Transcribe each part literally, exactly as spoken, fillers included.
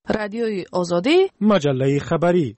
رادیوی آزادی، مجله خبری.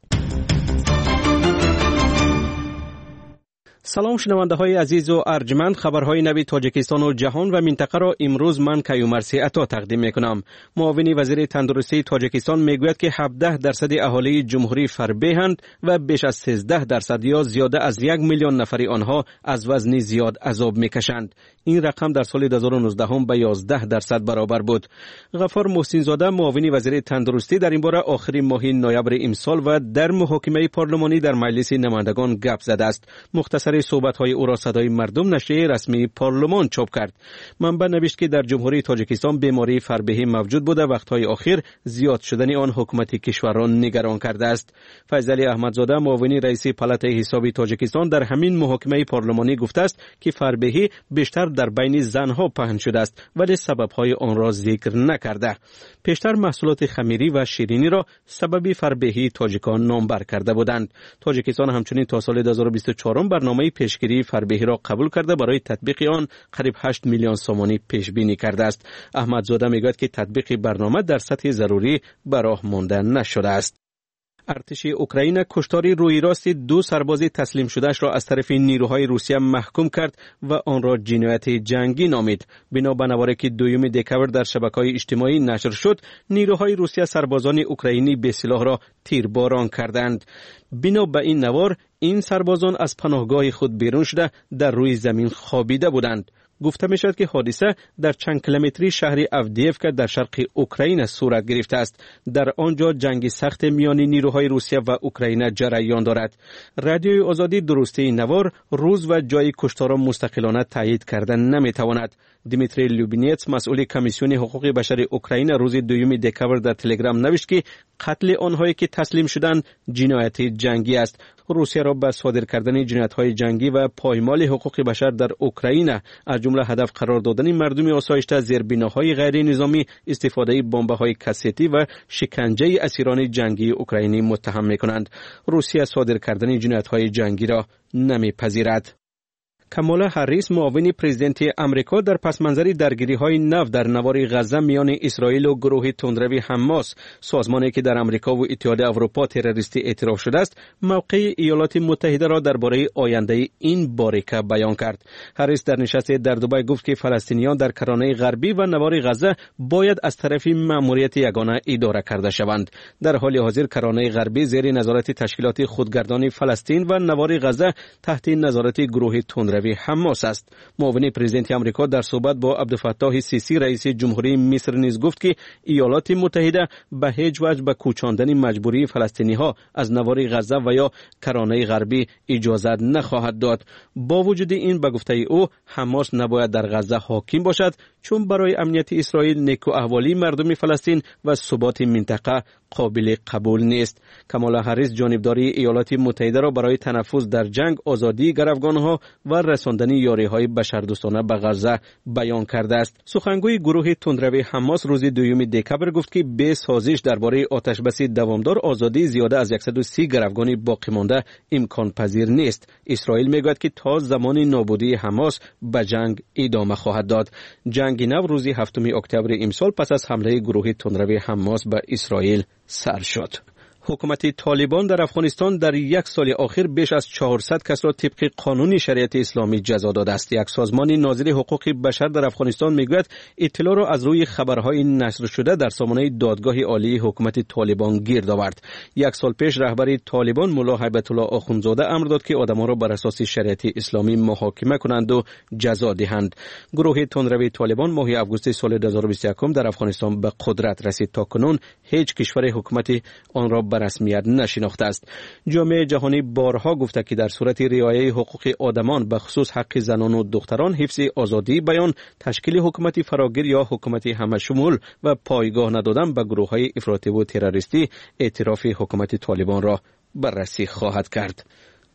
سلام شنونده های عزیز و ارجمند، خبرهای نوی تاجیکستان و جهان و منطقه را امروز من کیومرثی عطا تقدیم میکنم. معاون وزیر تندرستی تاجیکستان میگوید که هفده درصد اهالی جمهوری فربهند و بیش از سیزده درصد یا زیاده از یک میلیون نفری آنها از وزن زیاد عذاب میکشند. این رقم در سال دو هزار و نوزده هم به یازده درصد برابر بود. غفار محسن زاده معاون وزیر تندرستی در این باره آخرین ماه نوامبر امسال و در محاکمه پارلمانی در مجلس نمایندگان گپ زده است. مختصر صحبت‌های او را صدای مردم نشریه رسمی پارلمان چاپ کرد. منبع نوشت که در جمهوری تاجیکستان بیماری فربهی موجود بوده، وقت‌های اخیر زیاد شدن آن حکومت کشور را نگران کرده است. فیض علی احمدزاده معاون رئیس پالات حساب تاجیکستان در همین محاکمه پارلمانی گفته است که فربهی بیشتر در بین زنها پهن شده است ولی سبب‌های آن را ذکر نکرده. پیشتر محصولات خمیری و شیرینی را سبب فربهی تاجیکان نامبر کرده بودند. تاجیکستان همچنین تا سال دو هزار و بیست و چهار برنامه پیشگیری فربهی را قبول کرده، برای تطبیق آن قریب هشت میلیون سومانی پیش بینی کرده است. احمدزاده میگوید که تطبیق برنامه در سطح ضروری به راه مانده نشده است. ارتش اوکراین کشتاری روی راست دو سرباز تسلیم شدهش را از طرف نیروهای روسیه محکوم کرد و آن را جنایت جنگی نامید. بنا به نواری که دوم دکامبر در شبکه‌های اجتماعی نشر شد، نیروهای روسیه سربازان اوکراینی به سلاح را تیرباران کردند. بنا به این نوار، این سربازان از پناهگاه خود بیرون شده در روی زمین خوابیده بودند. گفته می شود که حادثه در چند کیلومتری شهر اودیفکا در شرق اوکراین صورت گرفته است. در آنجا جنگ سخت میان نیروهای روسیه و اوکراین جریان دارد. رادیوی آزادی درستی نوار روز و جای کشتار را مستقلانه تایید کردن نمی تواند. دیمیتری لوبینیتس مسئول کمیسیون حقوق بشر اوکراین روز دوم دکامبر در تلگرام نوشت که قتل آنهایی که تسلیم شدند جنایت جنگی است. روسیه را به صادر کردن جنایت‌های جنگی و پایمال حقوق بشر در اوکراین از جمله هدف قرار دادن مردم آسایشته، زیربناهای غیر نظامی، استفاده بمب‌های کاستی و شکنجه اسیران جنگی اوکراینی متهم می‌کنند. روسیه صادر کردن جنایت‌های جنگی را نمی‌پذیرد. کامالا هریس معاون پرزیدنت امریکا در پس منظر درگیری‌های نو در نوار غزه میان اسرائیل و گروه تندروی حماس، سازمانی که در امریکا و اتحاد اروپا تروریستی اعتراف شده است، موقع ایالات متحده را درباره آینده این باریکه بیان کرد. هریس در نشست در دبی گفت که فلسطینیان در کرانه غربی و نوار غزه باید از طرف مأموریت یگانه اداره کرده شوند. در حال حاضر کرانه غربی زیر نظارت تشکیلات خودگردان فلسطین و نوار غزه تحت نظارت گروه تندروی حماس است. معاون پرزیدنت آمریکا در صحبت با عبدالفتاح سیسی رئیس جمهوری مصر نیز گفت که ایالات متحده به هیچ وجه به کوچاندن مجبوری فلسطینی ها از نوار غزه و یا کرانه غربی اجازه نخواهد داد. با وجود این، به گفته او، حماس نباید در غزه حاکم باشد، چون برای امنیت اسرائیل نیکو احوالی مردم فلسطین و ثبات منطقه قابل قبول نیست. کامالا هریس جانبداری ایالات متحده را برای تنفس در جنگ، آزادی گروگانها و رساندن یاری‌های بشردوستانه به غزه بیان کرده است. سخنگوی گروه تندروی حماس روز دوم دکامبر گفت که به سازش درباره آتشبس دوامدار آزادی زیاده از صد و سی گروگان باقی مانده امکان پذیر نیست. اسرائیل میگوید که تا زمان نابودی حماس به جنگ ادامه خواهد داد. جنگ نو روز هفتم اکتبر امسال پس از حمله گروه تندروی حماس به اسرائیل سر شد. حکومت طالبان در افغانستان در یک سال اخیر بیش از چهارصد کس را طبق قانون شریعت اسلامی جزا داده است. یک سازمان ناظر حقوق بشر در افغانستان میگوید اطلاع را از روی خبرهای نشر شده در سامانه دادگاه عالی حکومت طالبان گرد آورد. یک سال پیش رهبر طالبان ملا هیبت الله آخوندزاده امر داد که آدمان را بر اساس شریعت اسلامی محاکمه کنند و جزا دهند. گروه تندروی طالبان ماه آگوست سال دو هزار و بیست و یک در افغانستان به قدرت رسید. تا کنون هیچ کشور حکومت آن را به رسمیت نشناخته است. جامعه جهانی بارها گفته که در صورت رعایت حقوق آدمان به خصوص حق زنان و دختران، حفظ آزادی بیان، تشکیل حکومت فراگیر یا حکومت همه شمول و پایگاه ندادن به گروه‌های افراطی و تروریستی، اعتراف حکومت طالبان را بررسی خواهد کرد.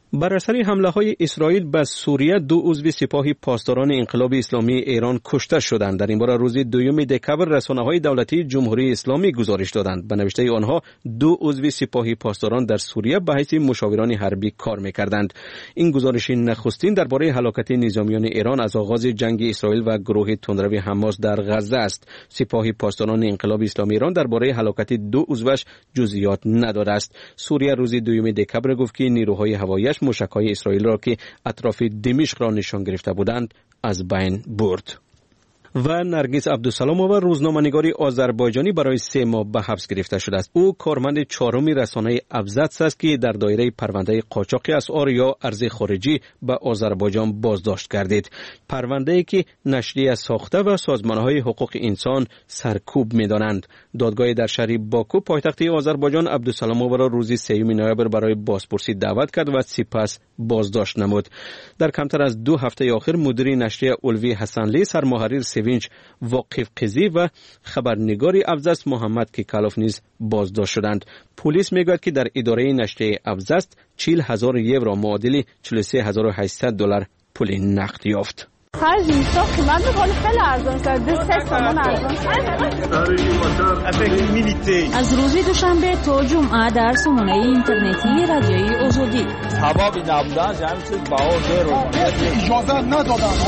بر اثر حمله های اسرائیل به سوریه دو عضو سپاه پاسداران انقلاب اسلامی ایران کشته شدند. در این باره روز دوم دکمبر رسانه‌های دولتی جمهوری اسلامی گزارش دادند. به نوشته آنها دو عضو سپاه پاسداران در سوریه به حیث مشاوران حربی کار می‌کردند. این گزارش نخستین درباره هلاکت نظامیان ایران از آغاز جنگ اسرائیل و گروه تندرو حماس در غزه است. سپاه پاسداران انقلاب اسلامی ایران درباره هلاکت دو عضوش جزئیات نداده است. سوریه روز دوم دکمبر گفت که نیروهای هوایی‌اش موشک‌های اسرائیل را که اطراف دمشق را نشان گرفته بودند از بین برد. و نرگس عبدالسلامова روزنامه‌نگاری آذربایجانی برای سه ماه به حبس گرفته شده است. او کارمند چهارم رسانه ابزاتس است که در دایره پرونده قاچاق اسعار یا ارز خارجی به آذربایجان بازداشت گردید. پرونده‌ای که نشریه ساخته و سازمان‌های حقوق انسان سرکوب می‌دانند. دادگاه در شهر باکو پایتخت آذربایجان عبدالسلامova را روز سوم نوامبر برای بازپرسی دعوت کرد و سپس بازداشت نمود. در کمتر از دو هفته آخر مدیر نشریه اولوی حسنلی، سرمحرر سوینچ واقف قزی و خبرنگاری ابزاست محمد کیکالوف نیز بازداشت شدند. پلیس میگوید که در اداره نشریه ابزاست چهل هزار یورو معادل چهل و سه هزار و هشتصد دلار پول نقد یافت. خرج میساخت من به حال خیلی ارزان شد. دو سه سامان ارزان از روز دوشنبه تا جمعه در سامانه اینترنتی رادیوی آزادی هوا نبودن جمع شد بها زیر اجازه ندادن.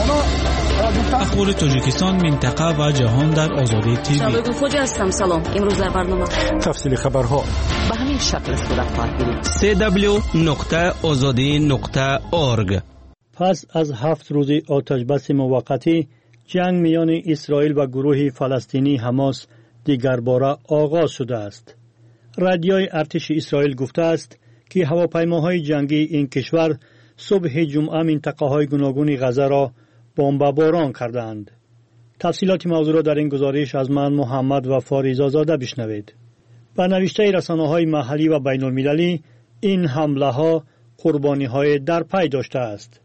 اخبار تاجیکستان، منطقه و جهان در آزادی تیوی. شبکه فوجی هستم. سلام. امروز در برنامه تفصیل خبرها به همین شکل صورت خواهد گرفت. دبلیو دبلیو دبلیو نقطه آزادی نقطه اورگ. پس از هفت روز آتشبس موقتی، جنگ میان اسرائیل و گروه فلسطینی حماس دیگر باره آغاز شده است. رادیوی ارتش اسرائیل گفته است که هواپیماهای جنگی این کشور صبح جمعه منطقه‌های گوناگون غزه را بمباران کردند. تفصیلات موضوع را در این گزارش از من محمد وفا رضازاده بشنوید. به نوشته رسانه‌های محلی و بین‌المللی، این حمله‌ها قربانی‌های در پی داشته است.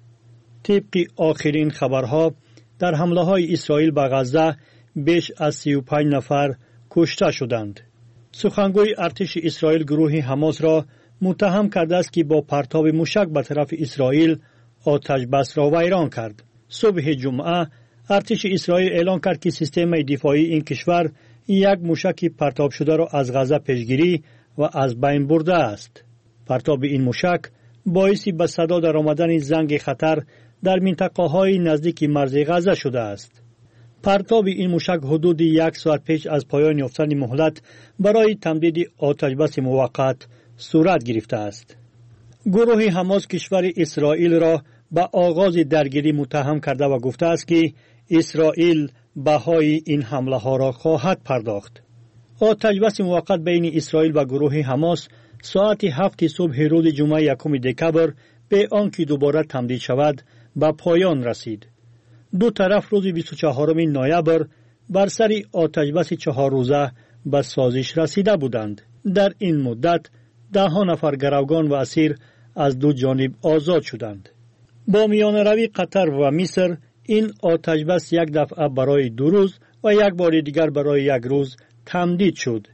طبق آخرین خبرها، در حمله‌های اسرائیل به غزه بیش از سی و پنج نفر کشته شدند. سخنگوی ارتش اسرائیل گروه حماس را متهم کرده است که با پرتاب موشک به طرف اسرائیل آتش بس را ویران کرد. صبح جمعه ارتش اسرائیل اعلام کرد که سیستم دفاعی این کشور یک موشک پرتاب شده را از غزه پیشگیری و از بین برده است. پرتاب این موشک باعث به صدا در آمدن زنگ خطر در منطقه‌های نزدیک مرز غزه شده است. پرتاب این موشک حدود یک ساعت پیش از پایان یافتن مهلت برای تمدید آتشبس موقت صورت گرفته است. گروه حماس کشور اسرائیل را به آغاز درگیری متهم کرده و گفته است که اسرائیل بهای این حمله ها را خواهد پرداخت. آتشبس موقت بین اسرائیل و گروه حماس ساعت هفت صبح روز جمعه یکم دکمبر به آنکه دوباره تمدید شود به پایان رسید. دو طرف روز بیست و چهارم نوامبر بر سر آتشبس چهار روزه به سازش رسیده بودند. در این مدت ده ها نفر گروگان و اسیر از دو جانب آزاد شدند. با میان روی قطر و مصر این آتشبس یک دفعه برای دو روز و یک بار دیگر برای یک روز تمدید شد.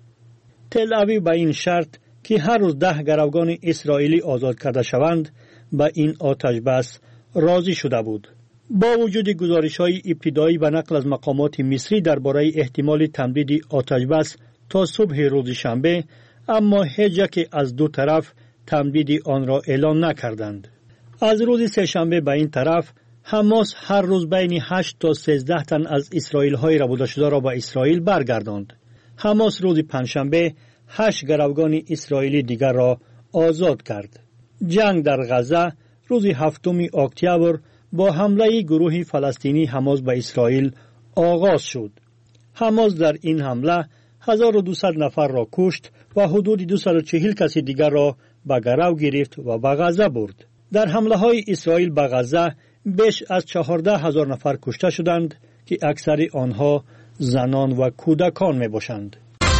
تل اویو به این شرط که هر روز ده گروگان اسرائیلی آزاد کرده شوند به این آتشبس راضی شده بود. با وجود گزارش‌های ابتدایی و نقل از مقامات مصری درباره احتمال تمدید آتشبس تا صبح روز شنبه، اما هیچ یک از دو طرف تمدید آن را اعلام نکردند. از روز سه‌شنبه به این طرف حماس هر روز بین هشت تا سیزده تن از اسرائیلی‌های ربوده شده را به اسرائیل برگرداند. حماس روز پنجشنبه هشت گروگان اسرائیلی دیگر را آزاد کرد. جنگ در غزه روز هفتم اکتبر با حمله گروه فلسطینی حماس به اسرائیل آغاز شد. حماس در این حمله هزار و دویست نفر را کشت و حدود دویست و چهل کسی دیگر را به گرو گرفت و به غزه برد. در حمله های اسرائیل به غزه بیش از چهارده هزار نفر کشته شدند که اکثر آنها زنان و کودکان می باشند.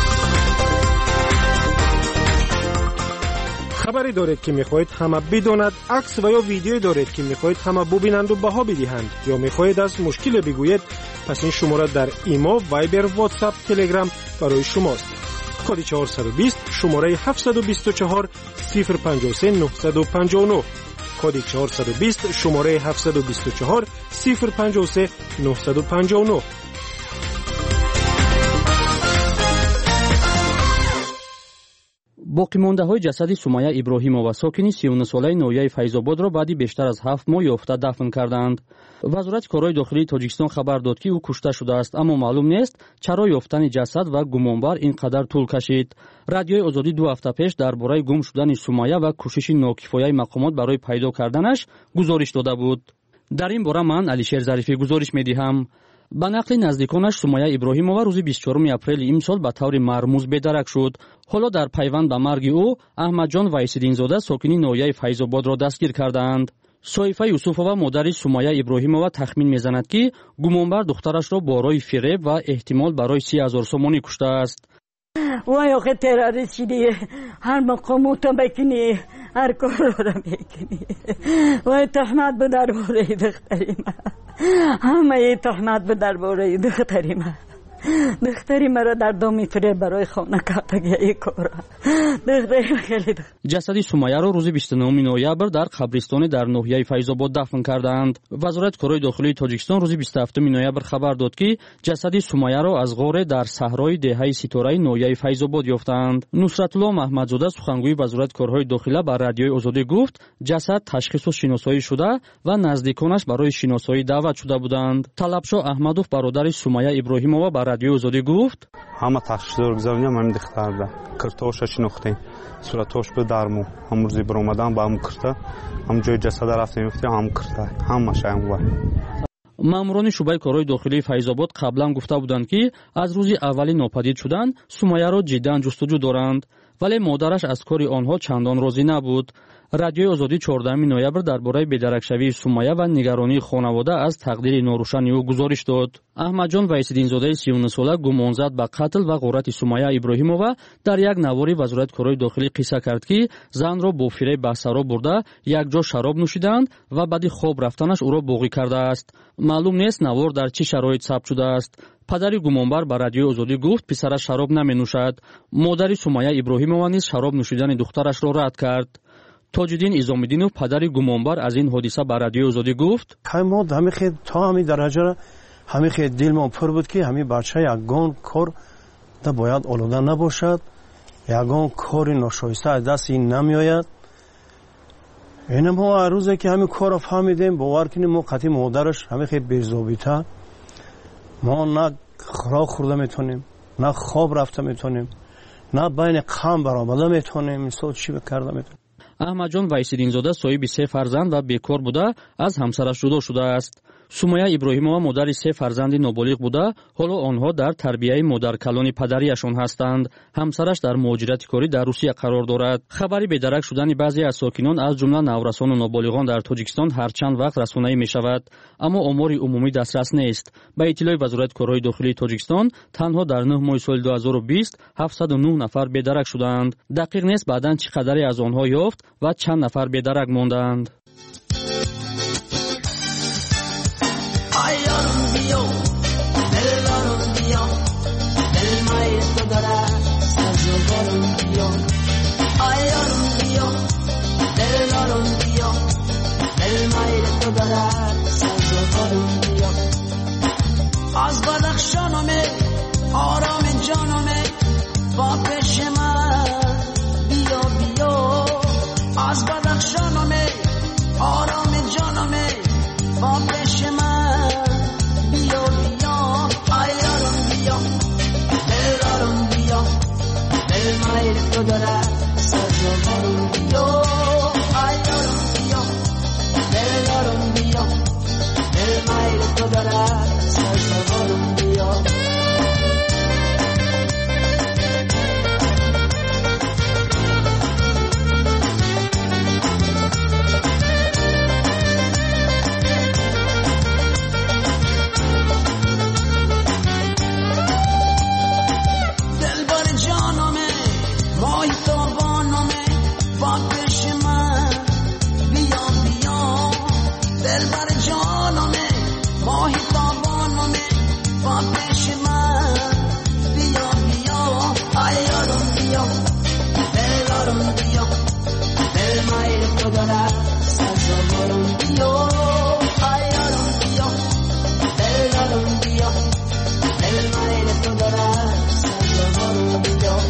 خبری دارید که میخواهید همه بداند، عکس و یا ویدیویی دارید که میخواهید همه ببینند و بها بدهند، یا میخواهید از مشکل بگویید، پس این شماره در ایما، وایبر، واتساپ، تلگرام برای شماست. کد چهارصد و بیست، شماره هفتصد و بیست و چهار، صفر پنجاه و سه، نهصد و پنجاه و نه. کد چهارصد و بیست شماره هفتصد و بیست و چهار صفر پنج و سه نهصد و پنجاه و نه. باقی مانده های جسد سمیه ابراهیمова ساکنی سی و نه ساله نویه فیض‌آباد را بعد بیشتر از هفت ماه یافته دفن کردند. وزارت کارهای داخلی تاجیکستان خبر داد که او کشته شده است، اما معلوم نیست چرا یافتن جسد و گمانبر اینقدر طول کشید. رادیوی آزادی دو هفته پیش درباره گم شدن سمیه و کوشش ناکفایه مقامات برای پیدا کردنش گزارش داده بود. در این باره من علیشیر ظریفی گزارش می‌دهم. به نقل نزدیکانش سمیه ابراهیمова روز بیست و چهارم اپریل امسال به طور مرموز بی‌درک شد. حالا در پیوند به مرگ او احمدجان ویسیدینزاده ساکنی ناحیه فیض‌آباد را دستگیر کردند. صایفه یوسفова مادر سمیه ابراهیمова تخمین می‌زند که گمانبر دخترش را با رای فریب و احتمال برای سی هزار سومانی کشته است. وای آخه تروریست شدی، هر مقامات بکنی، هر کار را میکنی. وای تهمت به درباره دختری من، همه تهمت به درباره دختری من. دختری مرا در دام میفریب برای خانه کردگی ای کار. دختری خیلی دختر. جسد سمیه را روز بیست و نه نوامبر در قبرستان در ناحیه فیض‌آباد دفن کردند. وزارت کارهای داخلی تاجیکستان روز بیست و هفتم نوامبر خبر داد که جسد سمیه را از غار در صحرای دهه ستاره ناحیه فیض‌آباد یافتند. نصرت الله محمدزاده سخنگوی وزارت کارهای داخلی به رادیوی آزادی گفت جسد تشخیص و شناسایی شده و نزدیکانش برای شناسایی دعوت شده بودند. طلبشاه احمدوف برادر سمیه ابراهیمова به رادیوی آزادی گفت همه تشخیص گذاریم همین دختر ده کرتوش شناختیم صورتش به درمو هم روزی برآمدن با هم کرده هم جای جسد رفتیم گفتیم هم کرده همه شایم و ماموران شعبه کارهای داخلی فیض‌آباد قبلا گفته بودند که از روز اولی ناپدید شدن سمیه را جدی جستجو دارند، ولی مادرش از کار آنها چندان راضی نبود. رادیوی آزادی چهاردهم نوامبر درباره بی‌درکشوی سمیه و نگرانی خانواده از تقدیر ناروشن او گزارش داد. احمدجان ویسیدینزاده سی و نه ساله گمان زد به قتل و غارت سمیه ابراهیمova در یک نواری وزارت کارهای داخلی قصه کرد که زن را با فریب به سرا برده یک جا شراب نوشیدند و بعد خواب رفتنش او را باقی کرده است. معلوم نیست نوار در چه شرایط ثبت شده است. پدر گمانبر به رادیوی آزادی گفت پسرش شراب نمی نوشد. مادر سمیه ابراهیمova نیز شراب نوشیدن دخترش را رد کرد. تاج‌الدین ایزام‌الدینov پدر گمانبر از این حادثه به رادیوی آزادی گفت ما همین خیلی تا همین درجه را همین خیلی دل ما پر بود که همین بچه یگان کار دا باید آلوده نباشد، یگان کار ناشایسته از دست این نمیآید. این ما هر روزه که همین کار را فهمیدیم باور کنیم ما قطعی مادرش همین خیلی بی‌ضابطه، ما نه خوراک خورده میتونیم نه خواب رفته میتونیم نه بین قوم برآمده میتونیم، مثلا چی بکرده میتونیم. احمدجان ویسیدینزاده صاحب سه فرزند و بیکار بوده از همسرش جدا شده است. سمیه ابراهیمova مادر سه فرزند نابالغ بوده، حالا آنها در تربیه مادر کلان پدریشان هستند. همسرش در مهاجرت کاری در روسیه قرار دارد. خبری بی‌درک شدن بعضی از ساکنان از جمله نورسان و نابالغان در تاجیکستان هر چند وقت رسانه‌ای می‌شود، اما آمار عمومی دسترس نیست. به اطلاع وزارت کارهای داخلی تاجیکستان تنها در نه ماه سال دو هزار و بیست هفتصد و نه نفر بی‌درک شدند. دقیق نیست بعداً چقدری از آنها یافت و چند نفر بی‌درک ماندند. از بدخشانمه آرام جانمه با پیش من بیا بیا، از بدخشانمه آرام جانمه با پیش من بیا بیا، ایارم بیا دلارم بیا دل مایل تو داره سرزاوارم بیا، ایارم بیا دلارم بیا دل مایل تو داره سرزاوارم بیا. سازوارم بیا ایارم بیا دلدارم بیا دل میل تو دارد سازوارم بیا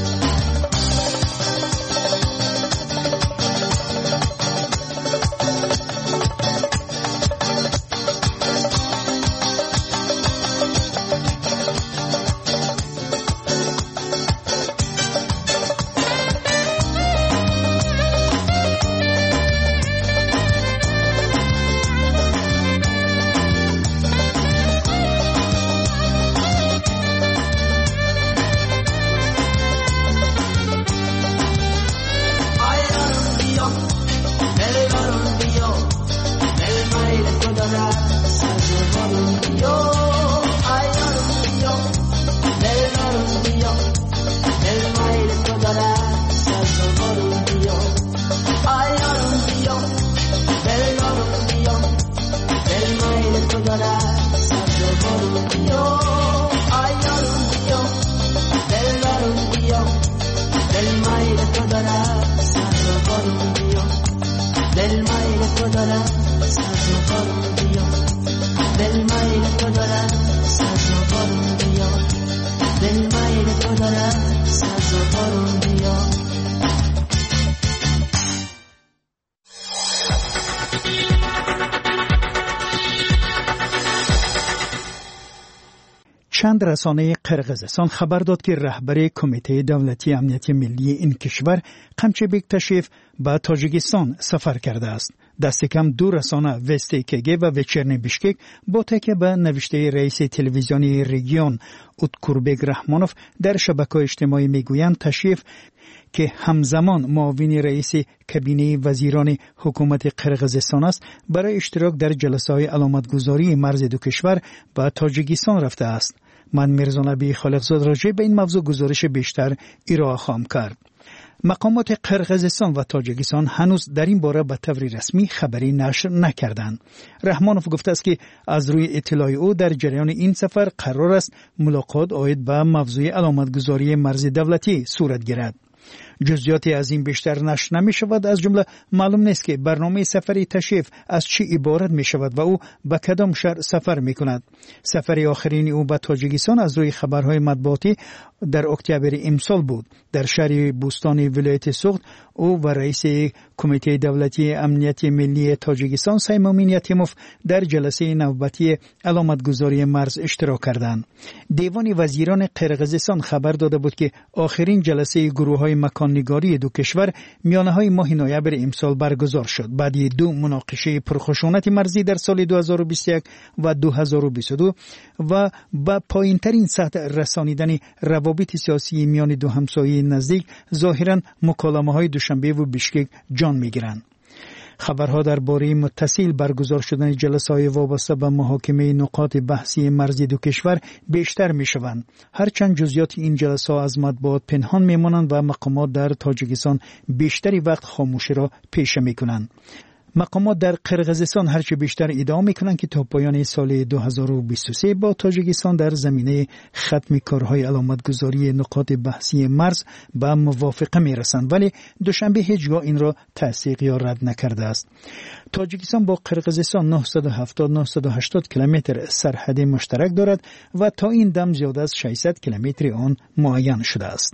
چند رسانه قرقیزستان خبر داد که رهبر کمیته دولتی امنیت ملی این کشور قمچبک تشریف به تاجیکستان سفر کرده است. دست کم دو رسانه وستیکگه و وچرنی بیشکک با تکیه به نوشته رئیس تلویزیونی رژیون اوتکوربک رحمانوف در شبکه‌های اجتماعی میگویند تشریف که همزمان معاون رئیس کابینه وزیران حکومت قرقیزستان است برای اشتراک در جلسه‌های علامتگذاری مرز دو کشور به تاجیکستان رفته است. من میرزا نبی خالقزاد راجع به این موضوع گزارش بیشتر ارائه خواهم کرد. مقامات قرقیزستان و تاجیکستان هنوز در این باره به طور رسمی خبری نشر نکردند. رحمانوف گفته است که از روی اطلاع او در جریان این سفر قرار است ملاقات عاید به موضوع علامتگذاری مرز دولتی صورت گیرد. جزئیاتی از این بیشتر نشر نمی شود. از جمله معلوم نیست که برنامه سفری تشریف از چی عبارت می شود و او به کدام شهر سفر می کند. سفر آخرین او به تاجیکستان از روی خبرهای مطبوعاتی در اکتبر امسال بود. در شهر بوستان ولایت سوخت او و رئیس کمیته دولتی امنیت ملی تاجیکستان سیمومین یتیموف در جلسه نوبتی علامتگذاری مرز اشتراک کردند. دیوان وزیران قرقیزستان خبر داده بود که آخرین جلسه گروه‌های مکان‌نگاری دو کشور میانه‌های ماه نوامبر امسال برگزار شد. بعد دو مناقشه پرخشونت مرزی در سال دو هزار و بیست و یک و دو هزار و بیست و دو و با پایین‌ترین سطح رسانیدن روابط سیاسی میان دو همسایه نزدیک ظاهراً مکالمه‌های دوشنبه و بیشکک جان می‌گیرند. خبرها درباره متصل برگزار شدن جلسه‌های وابسته به محاکمه نقاط بحثی مرزی دو کشور بیشتر می‌شوند. هرچند جزئیات این جلسه‌ها از مطبوعات پنهان می‌مانند و مقامات در تاجیکستان بیشتری وقت خاموشی را پیشه می‌کنند. مقامات در قرقیزستان هرچه بیشتر ادعا میکنند که تا پایان سال دو هزار و بیست و سه با تاجیکستان در زمینه ختم کارهای علامتگذاری نقاط بحثی مرز به موافقه میرسند، ولی دوشنبه هیچگاه این را تصدیق یا رد نکرده است. تاجیکستان با قرقیزستان نهصد و هفتاد تا نهصد و هشتاد کیلومتر سرحد مشترک دارد و تا این دم زیاد از ششصد کیلومتر آن معین شده است.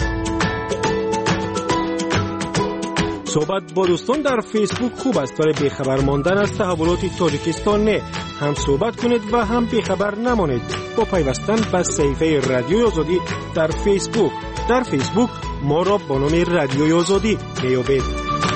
صحبت با دوستان در فیسبوک خوب است، برای بیخبر ماندن از تحولات تاجیکستان نه. هم صحبت کنید و هم بیخبر نمانید با پیوستن به صفحه رادیوی آزادی در فیسبوک. در فیسبوک ما را با نام رادیوی آزادی بیابید.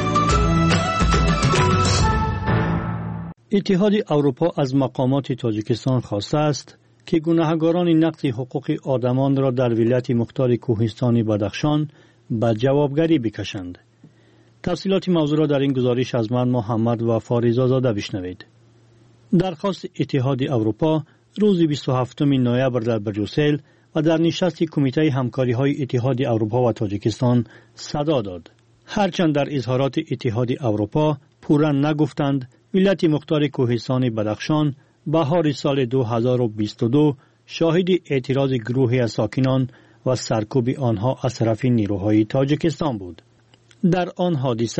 اتحاد اروپا از مقامات تاجیکستان خواسته است که گناهکاران نقض حقوق آدمان را در ولایت مختار کوهستانی بدخشان به جوابگری بکشند. تفصیلات موضوع را در این گزارش از من محمد و فاریزاده بشنوید. درخواست اتحاد اروپا روز بیست و هفتم نوامبر در بروسل و در نشست کمیته همکاری‌های اتحاد اروپا و تاجیکستان صدا داد. هرچند در اظهارات اتحاد اروپا پورا نگفتند، ولایت مختار کوهستان بدخشان بهار سال دو هزار و بیست و دو شاهد اعتراض گروهی از ساکنان و سرکوب آنها از طرف نیروهای تاجیکستان بود. در آن حادثه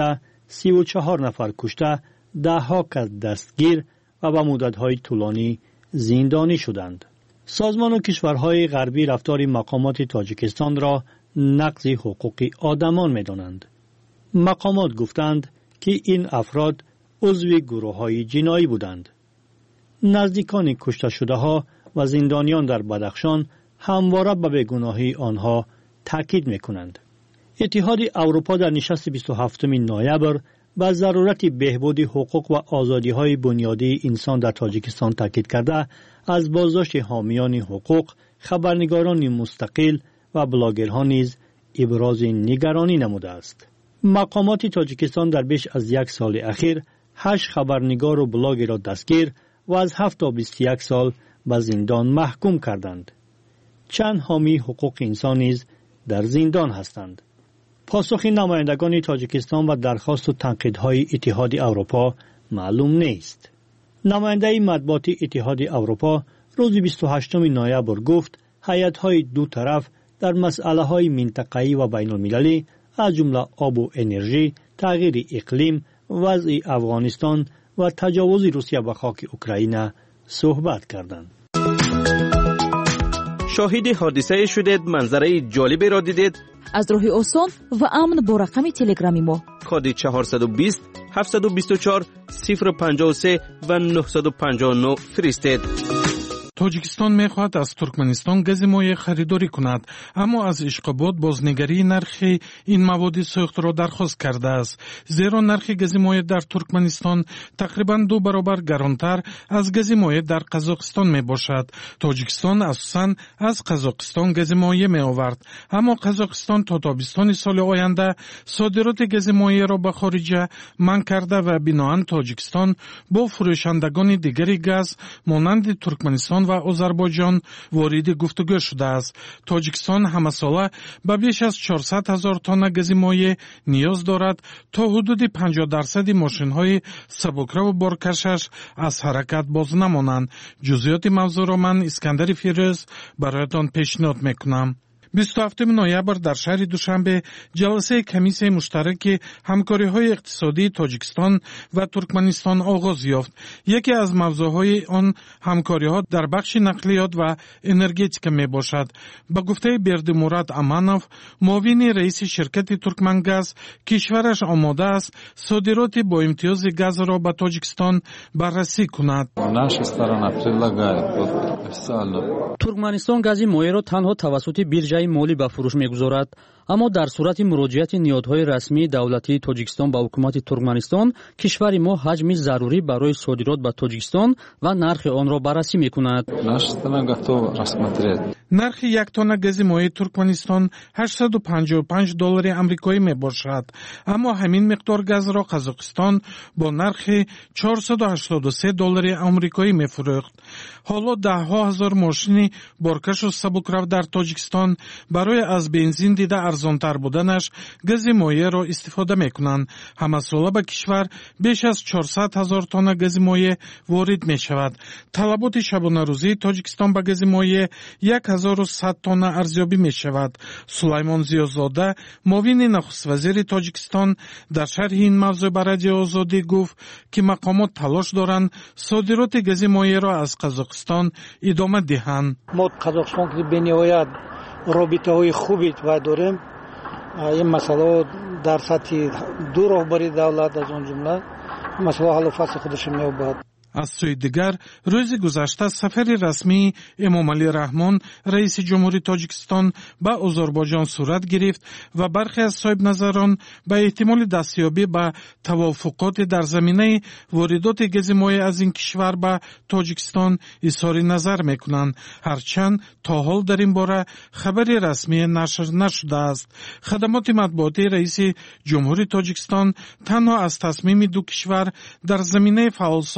سی و چهار نفر کشته، ده ها کس دستگیر و به مدت‌های طولانی زندانی شدند. سازمان و کشورهای غربی رفتار مقامات تاجیکستان را نقض حقوق آدمان می‌دانند. مقامات گفتند که این افراد عضو گروه‌های جنایی بودند. نزدیکان کشته شده ها و زندانیان در بدخشان همواره به بیگناهی آنها تاکید می‌کنند. اتحاد اروپا در نشست بیست و هفتم نوامبر به ضرورت بهبود حقوق و آزادی‌های بنیادی انسان در تاجیکستان تاکید کرده از بازداشت حامیان حقوق، خبرنگاران مستقل و بلاگرها نیز ابراز نگرانی نموده است. مقامات تاجیکستان در بیش از یک سال اخیر هشت خبرنگار و بلاگر را دستگیر و از هفت تا بیست و یک سال به زندان محکوم کردند. چند حامی حقوق انسان نیز در زندان هستند. پاسخ نمایندگان تاجیکستان و درخواست و تنقیدهای اتحاد اروپا معلوم نیست. نماینده مطبوعات اتحاد اروپا روز بیست و هشتم نوامبر گفت هیئت‌های دو طرف در مسائل‌های منطقه‌ای و بین‌المللی از جمله آب و انرژی، تغییر اقلیم، وضع افغانستان و تجاوز روسیه به خاک اوکراین صحبت کردند. شاهد حادثه شدید، منظره جالبی را دیدید؟ از راه آسان و امن با رقم تلگرامی ما کد چهارصد و بیست هفتصد و بیست و چهار صفر پنجاه و سه و نهصد و پنجاه و نه فرستید. توجیکستان می‌خواهد از ترکمنستان گاز مایع خریداری کند، اما از اشقابات بازنگری نرخ این مواد سوخت را درخواست کرده است، زیرا نرخ گاز مایع در ترکمنستان تقریباً دو برابر گرانتر از گاز مایع در قزاقستان میباشد. توجیکستان اساساً از قزاقستان گاز مایع میآورد، اما قزاقستان تا تابستان سال آینده صادرات گاز مایع را به خارج منع کرده و بنابراین توجیکستان با فروشندگان دیگری گاز مانند ترکمنستان و آذربایجان وارد گفتگو شده است. تاجیکستان همه ساله به بیش از چهارصد هزار تن گاز مایع نیاز دارد تا حدود پنجاه درصد ماشین‌های سبکرو و بارکشش از حرکت باز نمانند. جزئیات موضوع را من اسکندر فیروز برایتان پیشنهاد میکنم. بیست و هفتم نوامبر در شهر دوشنبه جلسه کمیسیون مشترک همکاری‌های اقتصادی تاجیکستان و ترکمنستان آغاز یافت. یکی از موضوعهای آن همکاری‌ها در بخش نقلیات و انرژتیک میباشد. به گفته بردموراد امانوف، معاون رئیس شرکت ترکمنگاز، کشورش آماده است صادرات با امتیاز گاز را به تاجیکستان بررسی کند. ترکمنستان گاز مایع را تنها توسط بیرژه مالی به فروش میگذارد، اما در صورت مراجعت نیازهای رسمی دولتی تاجیکستان به حکومت ترکمنستان، کشور ما حجم ضروری برای صادرات به تاجیکستان و نرخ آن را بررسی میکند. نرخ یک تن گاز مایع ترکمنستان هشتصد و پنجاه و پنج دلار آمریکایی میباشد، اما همین مقدار گاز را قزاقستان با نرخ چهارصد و هشتاد و سه دلار آمریکایی میفروخت. حالا ده ها هزار ماشین بارکش و سبکرو در تاجیکستان برای از بنزین دیده ارزانتر بودنش گاز مایع را استفاده میکنند. همه ساله به کشور بیش از چهارصد هزار تن گاز مایع وارد می شود. طلبات شبانه روزی تاجیکستان به گاز مایع یک هزار و صد تن ارزیابی می شود. سلیمان زیازاده، معاون نخست وزیر تاجیکستان، در شرح این موضوع به رادیو آزادی گفت که مقامات تلاش دارند صادرات گاز مایع را از قزاقستان ادامه دهند. ما قزاقستان که بنهایت رابطه های خوبی و داریم، این مسئله در سطح دو راهبری دولت از آن جمله مسئله حل و فصل خودش می‌یابد. از سوی دیگر روز گذشته سفر رسمی امام علی رحمان رئیس جمهوری تاجیکستان به آذربایجان صورت گرفت و برخی از صاحب نظران به احتمال دستیابی به توافقات در زمینه واردات گاز مایع از این کشور به تاجیکستان اظهار نظر میکنند، هرچند تا حال در این باره خبری رسمی نشر نشده است. خدمات مطبوعاتی رئیس جمهوری تاجیکستان تنها از تصمیم دو کشور در زمینه فعال ساختن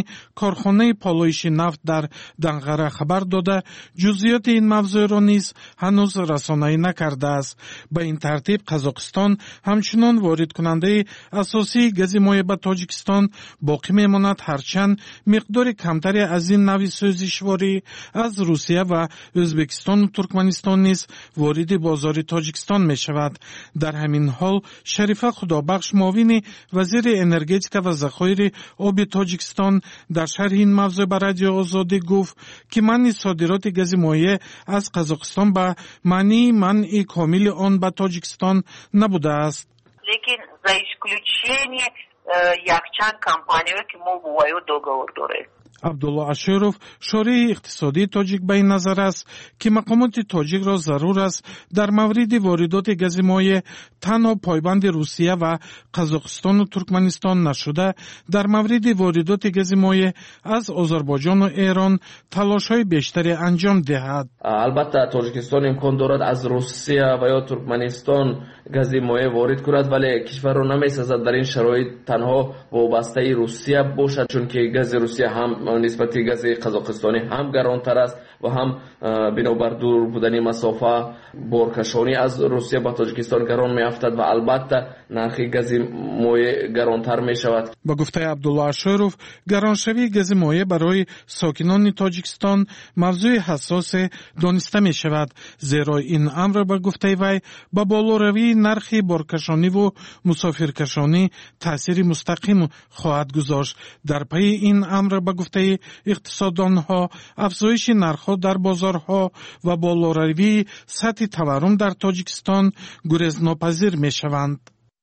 کارخانه پالایش نفت در دنقره خبر داده جزئیات این موضوع را نیز هنوز رسانه‌ای نکرده است. به این ترتیب قزاقستان همچنان وارد کننده اساسی گاز مایع به تاجیکستان باقی میماند، هرچند مقدار کمتری از این نوع سوزشواری از روسیه و ازبکستان و ترکمنستان نیز وارد بازار تاجیکستان می شود. در همین حال شریفه خدابخش معاون وزیر انرژتیک و ذخایر آب تاجیکستان در شرح این موضوع به رادیو آزادی گفت که منع صادرات گاز مایع از قزاقستان به معنی منع کامل آن به تاجیکستان نبوده است. لیکن за исключение یک چند کمپانی‌ها که ما باید договор داریم. عبدالله اشیرов شارح اقتصادی تاجیک به این نظر است که مقامات تاجیک را ضرور است در مورد واردات گاز مایع تنها پایبند روسیه و قزاقستان و ترکمنستان نشده در مورد واردات گاز مایع از آذربایجان و ایران تلاش‌های بیشتری انجام دهد. البته تاجیکستان امکان دارد از روسیه و یا ترکمنستان گاز مایع وارد کند، ولی کشور را نمی‌سازد در این شرایط تنها وابسته روسیه باشد، چون که گاز روسیه هم نسبت گاز قزاقستانی هم گرانتر است و هم بنابر دور بودن مسافه بارکشانی از روسیه به تاجیکستان گران می افتد و البته نرخ گاز مایع گرانتر می شود. با گفته عبدالله اشیرov گرانشوی گاز مایع برای ساکنان تاجیکستان موضوع حساس دانسته می شود، زیرا این امر با گفته وی با بالاروی نرخ بارکشانی و مسافرکشانی تاثیر مستقیم خواهد گذاشت. در پی این امر با گفته اقتصاددانها افزایش نرخ‌ها در بازارها و بالاروی سطح تورم در تاجیکستان گریزناپذیر می‌شوند.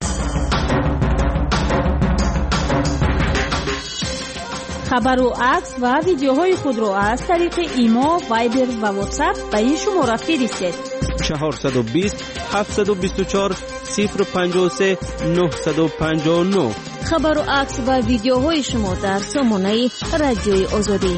خبر و عکس و ویدیوهای خود را از طریق ایمو، وایبر و واتساپ به این شماره فرستید. چهارصد و بیست هفتصد و بیست و چهار صفر پنجاه و سه نهصد و پنجاه و نه. خبر و عکس و ویدیوهای شما در سامانه رادیوی آزادی.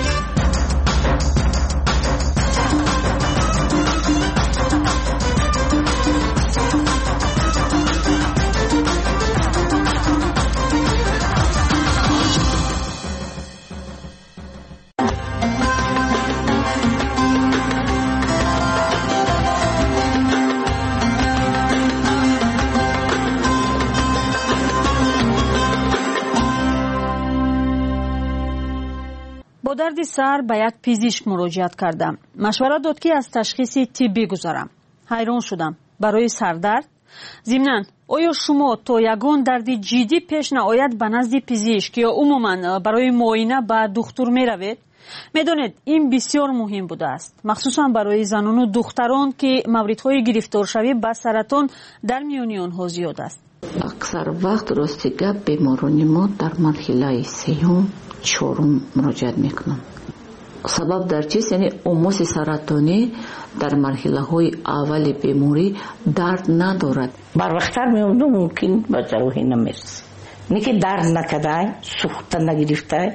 با درد سر به یک پزشک مراجعت کردم. مشورت داد که از تشخیص طبی گذارم. حیران شدم. برای سردرد؟ ضمناً آیا شما تا یگان درد جدی پیش نیاید به نزد پزشک یا عموماً برای معاینه به دکتر می روید؟ میدانید این بسیار مهم بوده است، مخصوصاً برای زنان و دختران که موردهای گرفتارشوی به سرطان در میان آنها زیاد است. اکثر وقت راستی گپ بیماران ما در مرحله سیوم چهارم مراجعت میکنم. سبب در چیست؟ یعنی اوموس سرطانی در مرحله های اول بیماری درد ندارد. بر وقتر میمونه ممکن به جراحی نمیرسه. نه که درد نکده، سوخته نگرفته،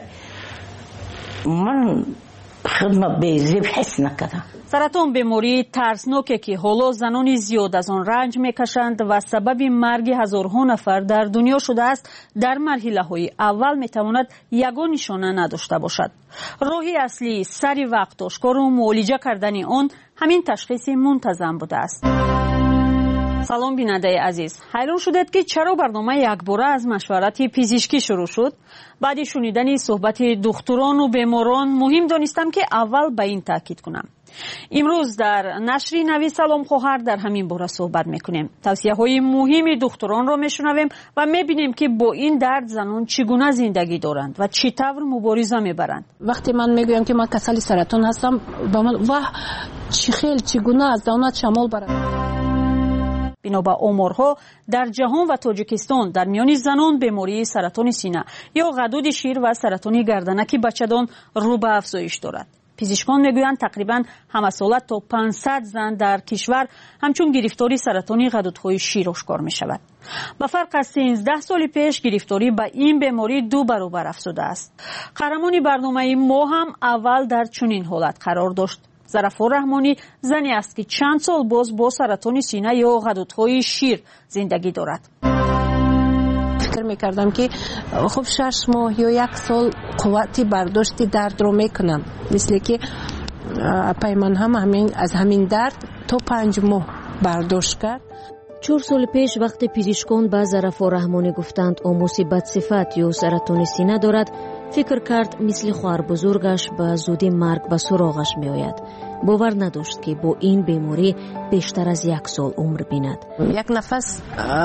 من خودم بی‌زیب حس نکردم. سرطان بیماری ترسناکه که حالا زنان زیاد از آن رنج میکشند و سبب مرگ هزارها نفر در دنیا شده است، در مرحله های اول میتواند یگان نشانه نداشته باشد. راهی اصلی سری وقت آشکار و معالجه کردن آن همین تشخیص منتظم بوده است. سلام بیننده عزیز، حیران شدید که چرا برنامه یک باره از مشورت پزشکی شروع شد؟ بعد شنیدن صحبت دکتران و بیماران مهم دانستم که اول به این تاکید کنم. امروز در نشر نوی سلام خواهر در همین باره صحبت میکنیم. توصیه های مهم دکتران را میشنویم و میبینیم که با این درد زنان چگونه زندگی دارند و چطور مبارزه میبرند. وقتی من میگویم که من کسل سرطان هستم، با من واه چی خیلی چگونه از دانت شمال برم. بنا به آمارها در جهان و تاجیکستان در میان زنان بیماری سرطان سینه یا غدود شیر و سرطان گردنک بچه‌دان رو به افزایش دارد. پزشکان میگویند تقریبا همساله تا پانصد زن در کشور همچون گرفتاری سرطان غدودهای شیر آشکار می شود. با فرق از سیزده سال پیش گرفتاری به این بیماری دو برابر افزوده است. قهرمان برنامه ما هم اول در چنین حالت قرار داشت. ظرفا رحمانی زنی است که چند سال باز با سرطان سینه یا غدودهای شیر زندگی دارد. فکر میکردم که خب شش ماه یا یک سال قوت برداشت درد رو میکنن، مثل که پیمان هم همین از همین درد تا پنج ماه برداشت کرد. چهار سال پیش وقتی پزشکان به ظرفا رحمانی گفتند آموسی بدصفت یا سرطان سینه دارد، فکر کرد مثل خواهر بزرگش به زودی مرگ به سراغش می آید. باور نداشت که با این بیماری بیشتر از یک سال عمر بیند. یک نفس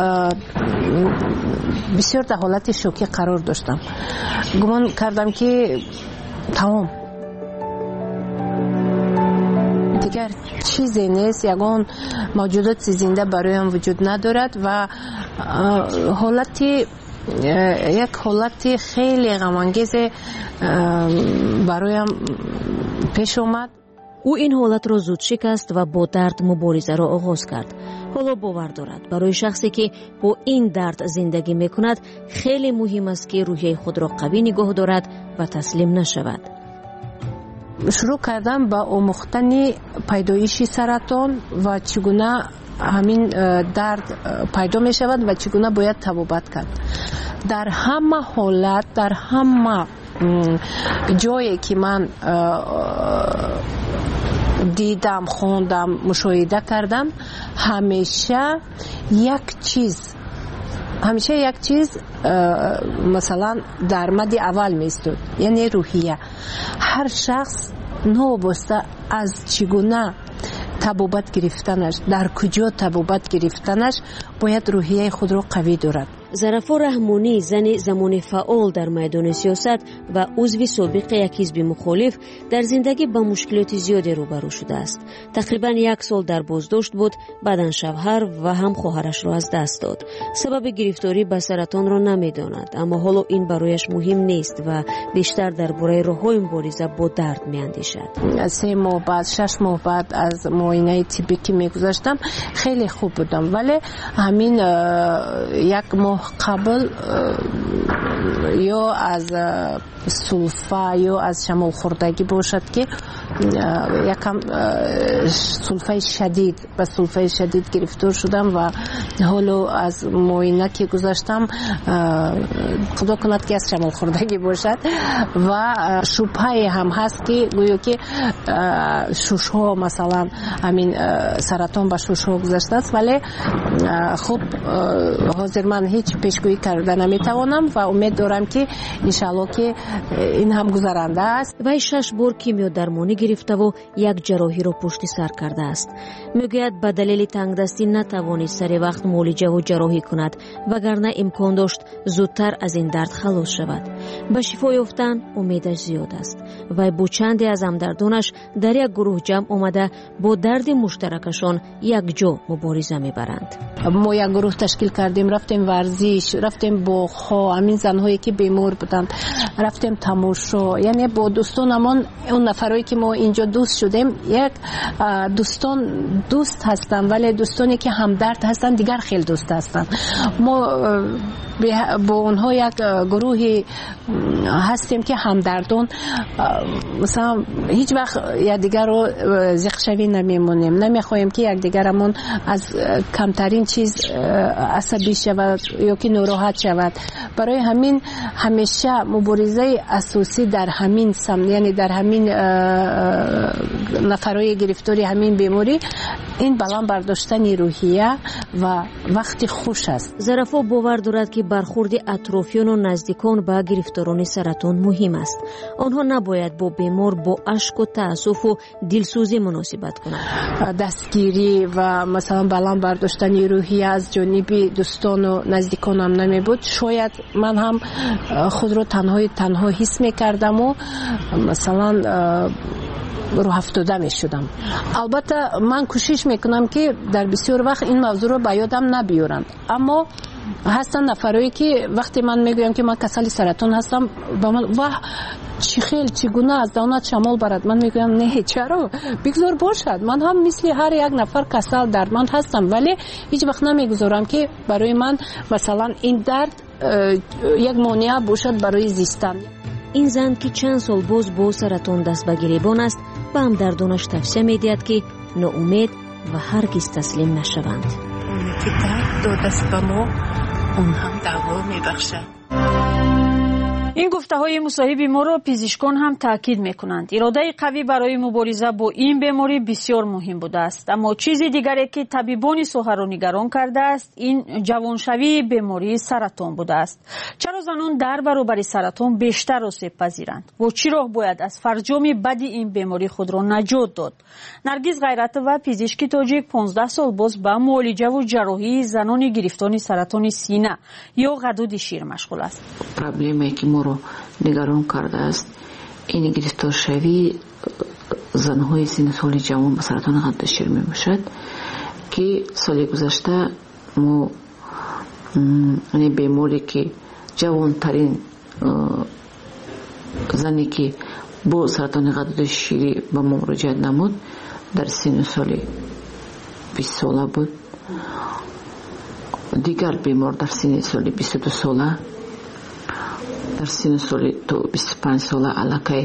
بسیار در حالت شوکی قرار داشتم. گمان کردم که تمام دیگر چیزی نیست، یگان موجودات زنده برایم وجود ندارد و حالتی یک حالتی خیلی غم‌انگیز برایم پیش اومد. او این حالت را زود شکست و با درد مبارزه را آغاز کرد. حالا باور دارد برای شخصی که با این درد زندگی میکند خیلی مهم است که روحیه خود را قوی نگاه دارد و تسلیم نشود. شروع کردم با آموختن پیدایش سرطان و چگونه همین درد پیدا می شود و چگونه باید تبابت کرد. در همه حالت، در همه جایی که من دیدم، خوندم، مشاهده کردم، همیشه یک چیز همیشه یک چیز مثلا در مد اول می استود، یعنی روحیه. هر شخص نوبسته از چگونه تبابت گرفتنش، در کجا تبابت گرفتنش، باید روحیه خود را قوی دارد. ظرفا رحمانی زن زمان فعال در میدان سیاست و عضو سابق یک حزب مخالف در زندگی با مشکلات زیادی روبرو شده است. تقریبا یک سال در بازداشت بود، بعداً شوهر و هم خواهرش را از دست داد. سبب گرفتاری به سرطان را نمیداند، اما حالا این برایش مهم نیست و بیشتر درباره راه‌های مبارزه با درد میاندیشد. سه ماه بعد، شش ماه بعد از معاینه طبی که میگذاشتم خیلی خوب بودم، ولی همین یک ماه قبل یا از سلفه یا از شمال خوردگی باشد که یکم سلفه شدید به سلفه شدید گرفتار شدم و حالا از معاینه که گذاشتم خدا کند که از شمال خوردگی باشد و شبهه هم هست که گویا که ششها مثلا همین سرطان به ششها گذاشته است، ولی خب حاضر من هیچ پیشگویی کرده نمیتوانم و امید دارم که انشالله که این هم گذرنده است. وی شش بار کیمیا درمانی گرفته و یک جراحی را پشت سر کرده است. میگوید به دلیل تنگدستی نتوانست سر وقت معالجه و جراحی کند، وگرنه امکان داشت زودتر از این درد خلاص شود. به شفا یافتن امیدش زیاد است. وی با چندی از همدردانش در یک گروه جمع آمده با درد مشترکشان یک جا مبارزه میبرند. ما یک گروه تشکیل کردیم، رفتیم ورزش، رفتیم باغ‌ها، همین زنهایی که بیمار بودند، رفتیم تماشا، یعنی با دوستانمان، اون نفرایی که ما اینجا دوست شدیم، یک دوستان دوست هستن ولی دوستانی که همدرد هستن دیگر خیلی دوست هستن. ما با اونها یک گروهی هستیم که همدردان مثلا هیچ وقت یکدیگر رو زیق شوی نمیمونیم، نمیخوایم که یکدیگرمون از کمترین چیز عصبی شود یا که ناراحت شود. برای همین همیشه مبارزه اساسی در همین سم، یعنی در همین نفرای گرفتاری همین بیماری، این بلند برداشتن روحیه و وقتی خوش است. ظرفا باور دارد که برخورد اطرافیان و نزدیکان با گرفتاران سرطان مهم است. آنها نباید با بیمار با اشک و تأسف و دلسوزی مناسبت کنند. دستگیری و مثلا بلند برداشتن روحیه از جانب دوستان و نزدیکانم نمی بود. شاید من هم خود رو تنهای تنها حس می کردم و مثلا رو افتاده می شدم. البته من کوشش میکنم که در بسیار وقت این موضوع رو به یادم نبیارم، اما هستن نفرایی که وقتی من میگویم که من کسل سرطان هستم با من واه چی خیل چگونه از دانت شمال برد، من میگویم نه چرا بگذار باشد، من هم مثل هر یک نفر کسل دردمند هستم، ولی هیچ وقت نمیگذارم که برای من مثلا این درد یک مانع باشد برای زیستن. این زن که چند سال باز با سرطان دست به گریبان است به همدردانش توصیه میدهد که ناامید و هرگز تسلیم نشوند. که درد داده است به ما اون هم دوا میبخشد. این گفته‌های مصاحب ما را پزشکان هم تاکید می‌کنند. اراده قوی برای مبارزه با این بیماری بسیار مهم بوده است. اما چیز دیگری که طبیبان ساحه را نگران کرده است این جوانشوی بیماری سرطان بوده است. چرا زنان در برابر سرطان بیشتر آسیب پذیرند؟ با چه راه باید از فرجام بدی این بیماری خود را نجات داد؟ نرگس غیرت و پزشک تاجیک پانزده سال باز به معالجه و جراحی زنان گرفتار سرطان سینه یا غدود شیر مشغول است. پروبلمی که ما رو نگران کرده است این گرفتار شوی زنهای سن سال جوان به سرطان غدود شیر می باشد که سال گذشته ما این بیماری که جوان ترین زنی که با سرطان غدود شیری به ما مراجعت نمود در سن سال بیست ساله بود. دیگر بیمار در سن سال بیست و دو ساله، در سن سال بیست و پنج ساله علاقه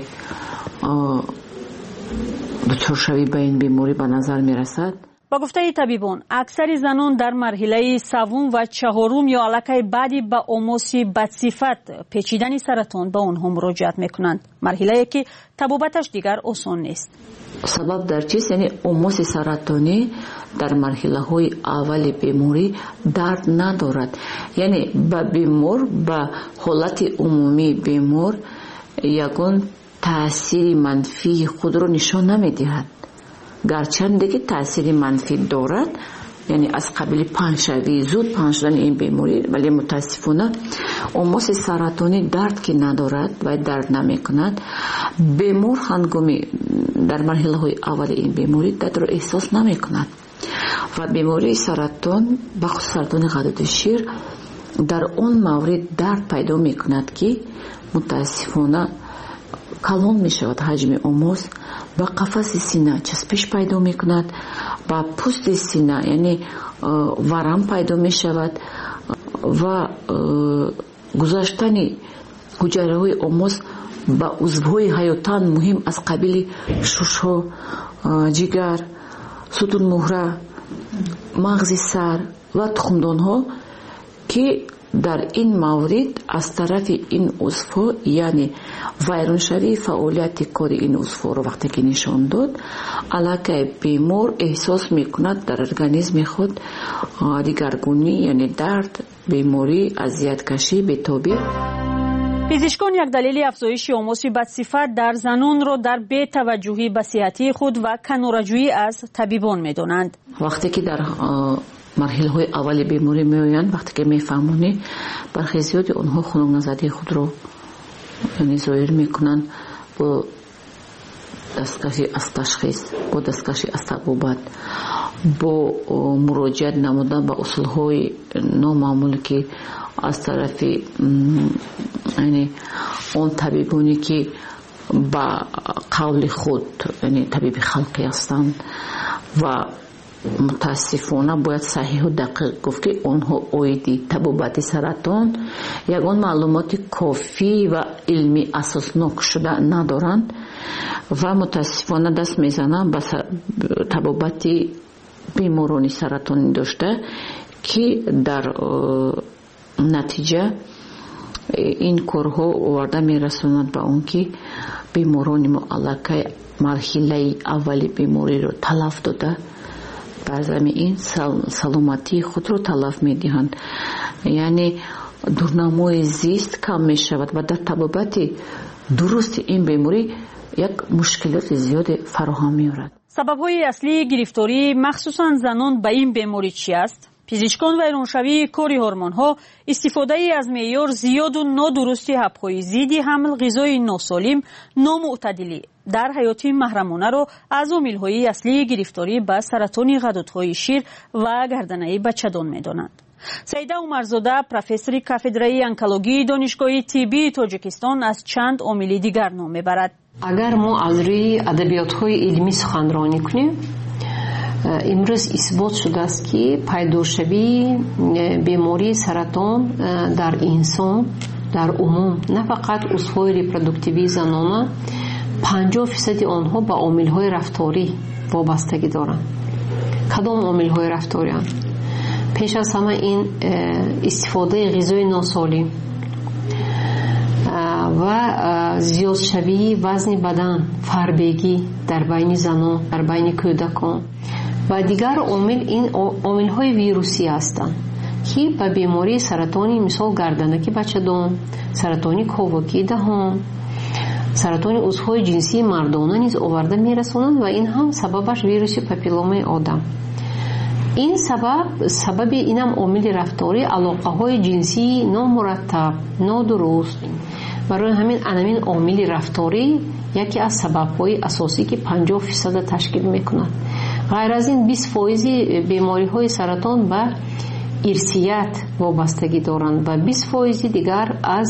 دچار شوی به این بیماری به نظر می رسد. با گفته طبیبان اکثر زنان در مرحله سوم و چهارم یا علاقه بعدی با آموس بدصفت پیچیدن سرطان به آنها مراجعت میکنند، مرحله که طبابتش دیگر آسان نیست. سبب در چیست؟ یعنی آموس سرطانی در مرحله های اول بیماری درد ندارد، یعنی با بیمار با حالت عمومی بیمار یگان تاثیر منفی خود را نشان نمیدهد، گرچند که تاثیر منفی دارد، یعنی از قبیل پنجشوی زود پنج شدن این بیماری، ولی متاسفانه آموس سرطانی درد که ندارد و درد نمی کند. بیمار هنگامی در مرحله های اول این بیماری درد را احساس نمی کند و بیماری سرطان بخصوص سرطان غدود شیر در اون مورد درد پیدا می کند که متاسفانه کلان می شود حجم آموس، با قفس سینه چسبش پیدا می کند، با پوست سینه یعنی ورم پیدا می شود و گذاشتن حجره های آموس با عضوهای حیاتان مهم از قبیل ششها، جگر، ستون مهره، مغز سر و تخمدان ها که در این مورد از طرف این عضو یعنی ویران شوی فعالیت کار این عضو رو وقتی که نشان داد، علاقه بیمار احساس میکند در ارگانیسم خود دیگرگونی یعنی درد، بیماری، اذیت کشی به توبه. پزشکان یک دلیل افزایش آموس بدصفت در زنان را در بی‌توجهی به صحت خود و کناره‌جویی از طبیبان می‌دانند. وقتی که در مرحله های اول بیماری میآیند، وقتی که میفهمونی برخی زیادی آنها خنک نزدی خود رو یعنی ظاهر میکنند با دستکشی از تشخیص، با دستکشی از طبابت، با مراجعت نمودن به اصول های نامعمول که از طرف یعنی اون طبیبانی که با قول خود یعنی طبیب خلقی هستند و متاسفانه باید صحیح و دقیق گفت که آنها اویدی طبابت سرطان یگان معلومات کافی و علمی اساسناک شده ندارند و متاسفانه دست میزنند به طبابت بیماران سرطانی داشته که در نتیجه این کارها آورده میرسوند به اون که بیماران معلقه مرحله اولی بیماری رو تلف داده بر زمین سلامتی خود رو تلف میدهند، یعنی دورنمای زیست کم می شود و در طبابت درست این بیماری یک مشکلات زیاد فراهم می آورد. سبب های اصلی گرفتاری مخصوصا زنان به این بیماری چی است؟ پزشکان ویرانشوی کاری هورمون ها، استفاده ای از معیار زیاد و نادرستی حب‌های ضد حمل، غذای ناسالم، نامعتدلی در حیات محرمانه را از عامل‌های اصلی گرفتاری به سرطان غدودهای شیر و گردنه بچه‌دان می‌دانند. سیده عمرزاده پروفسور کافدرای انکولوژی دانشگاه طبی تاجیکستان از چند عامل دیگر نام می‌برد. اگر ما از روی ادبیات‌های علمی سخنرانی کنیم، امروز اثبات شده است که پیداشوی بیماری سرطان در انسان در عموم نه فقط عضوهای ریپرودوکتیوی زنانه، پنجاه فیصد آنها با عامل‌های رفتاری وابستگی دارند. کدام عامل‌های رفتاری هستند؟ пеш аз ҳама ин истифодаи ғизои носолим ва зиёдшавии вазни бадан, фарбегӣ дар байни занон, дар байни кӯдакон ва дигар омил ин омилҳои вирусӣ ҳастанд ки ба бемории саратони мисол гарданаки бачадон, саратони ковакии даҳон, саратони узвҳои ҷинсии мардона низ оварда мерасонанд ва ин ҳам сабабаш вируси папилломаи одам. ин сабаб сабаби инам омили рафторӣ алоқаҳои ҷинсии номураттаб, нодуруст. барои ҳамин анамин омили рафторӣ яке аз сабабҳои асосӣ ки панҷоҳ фисада ташкил мекунад. ғайр аз ин бист фоизи бемориҳои саратон ба ирсият вобастагӣ доранд ва бист фоизи дигар аз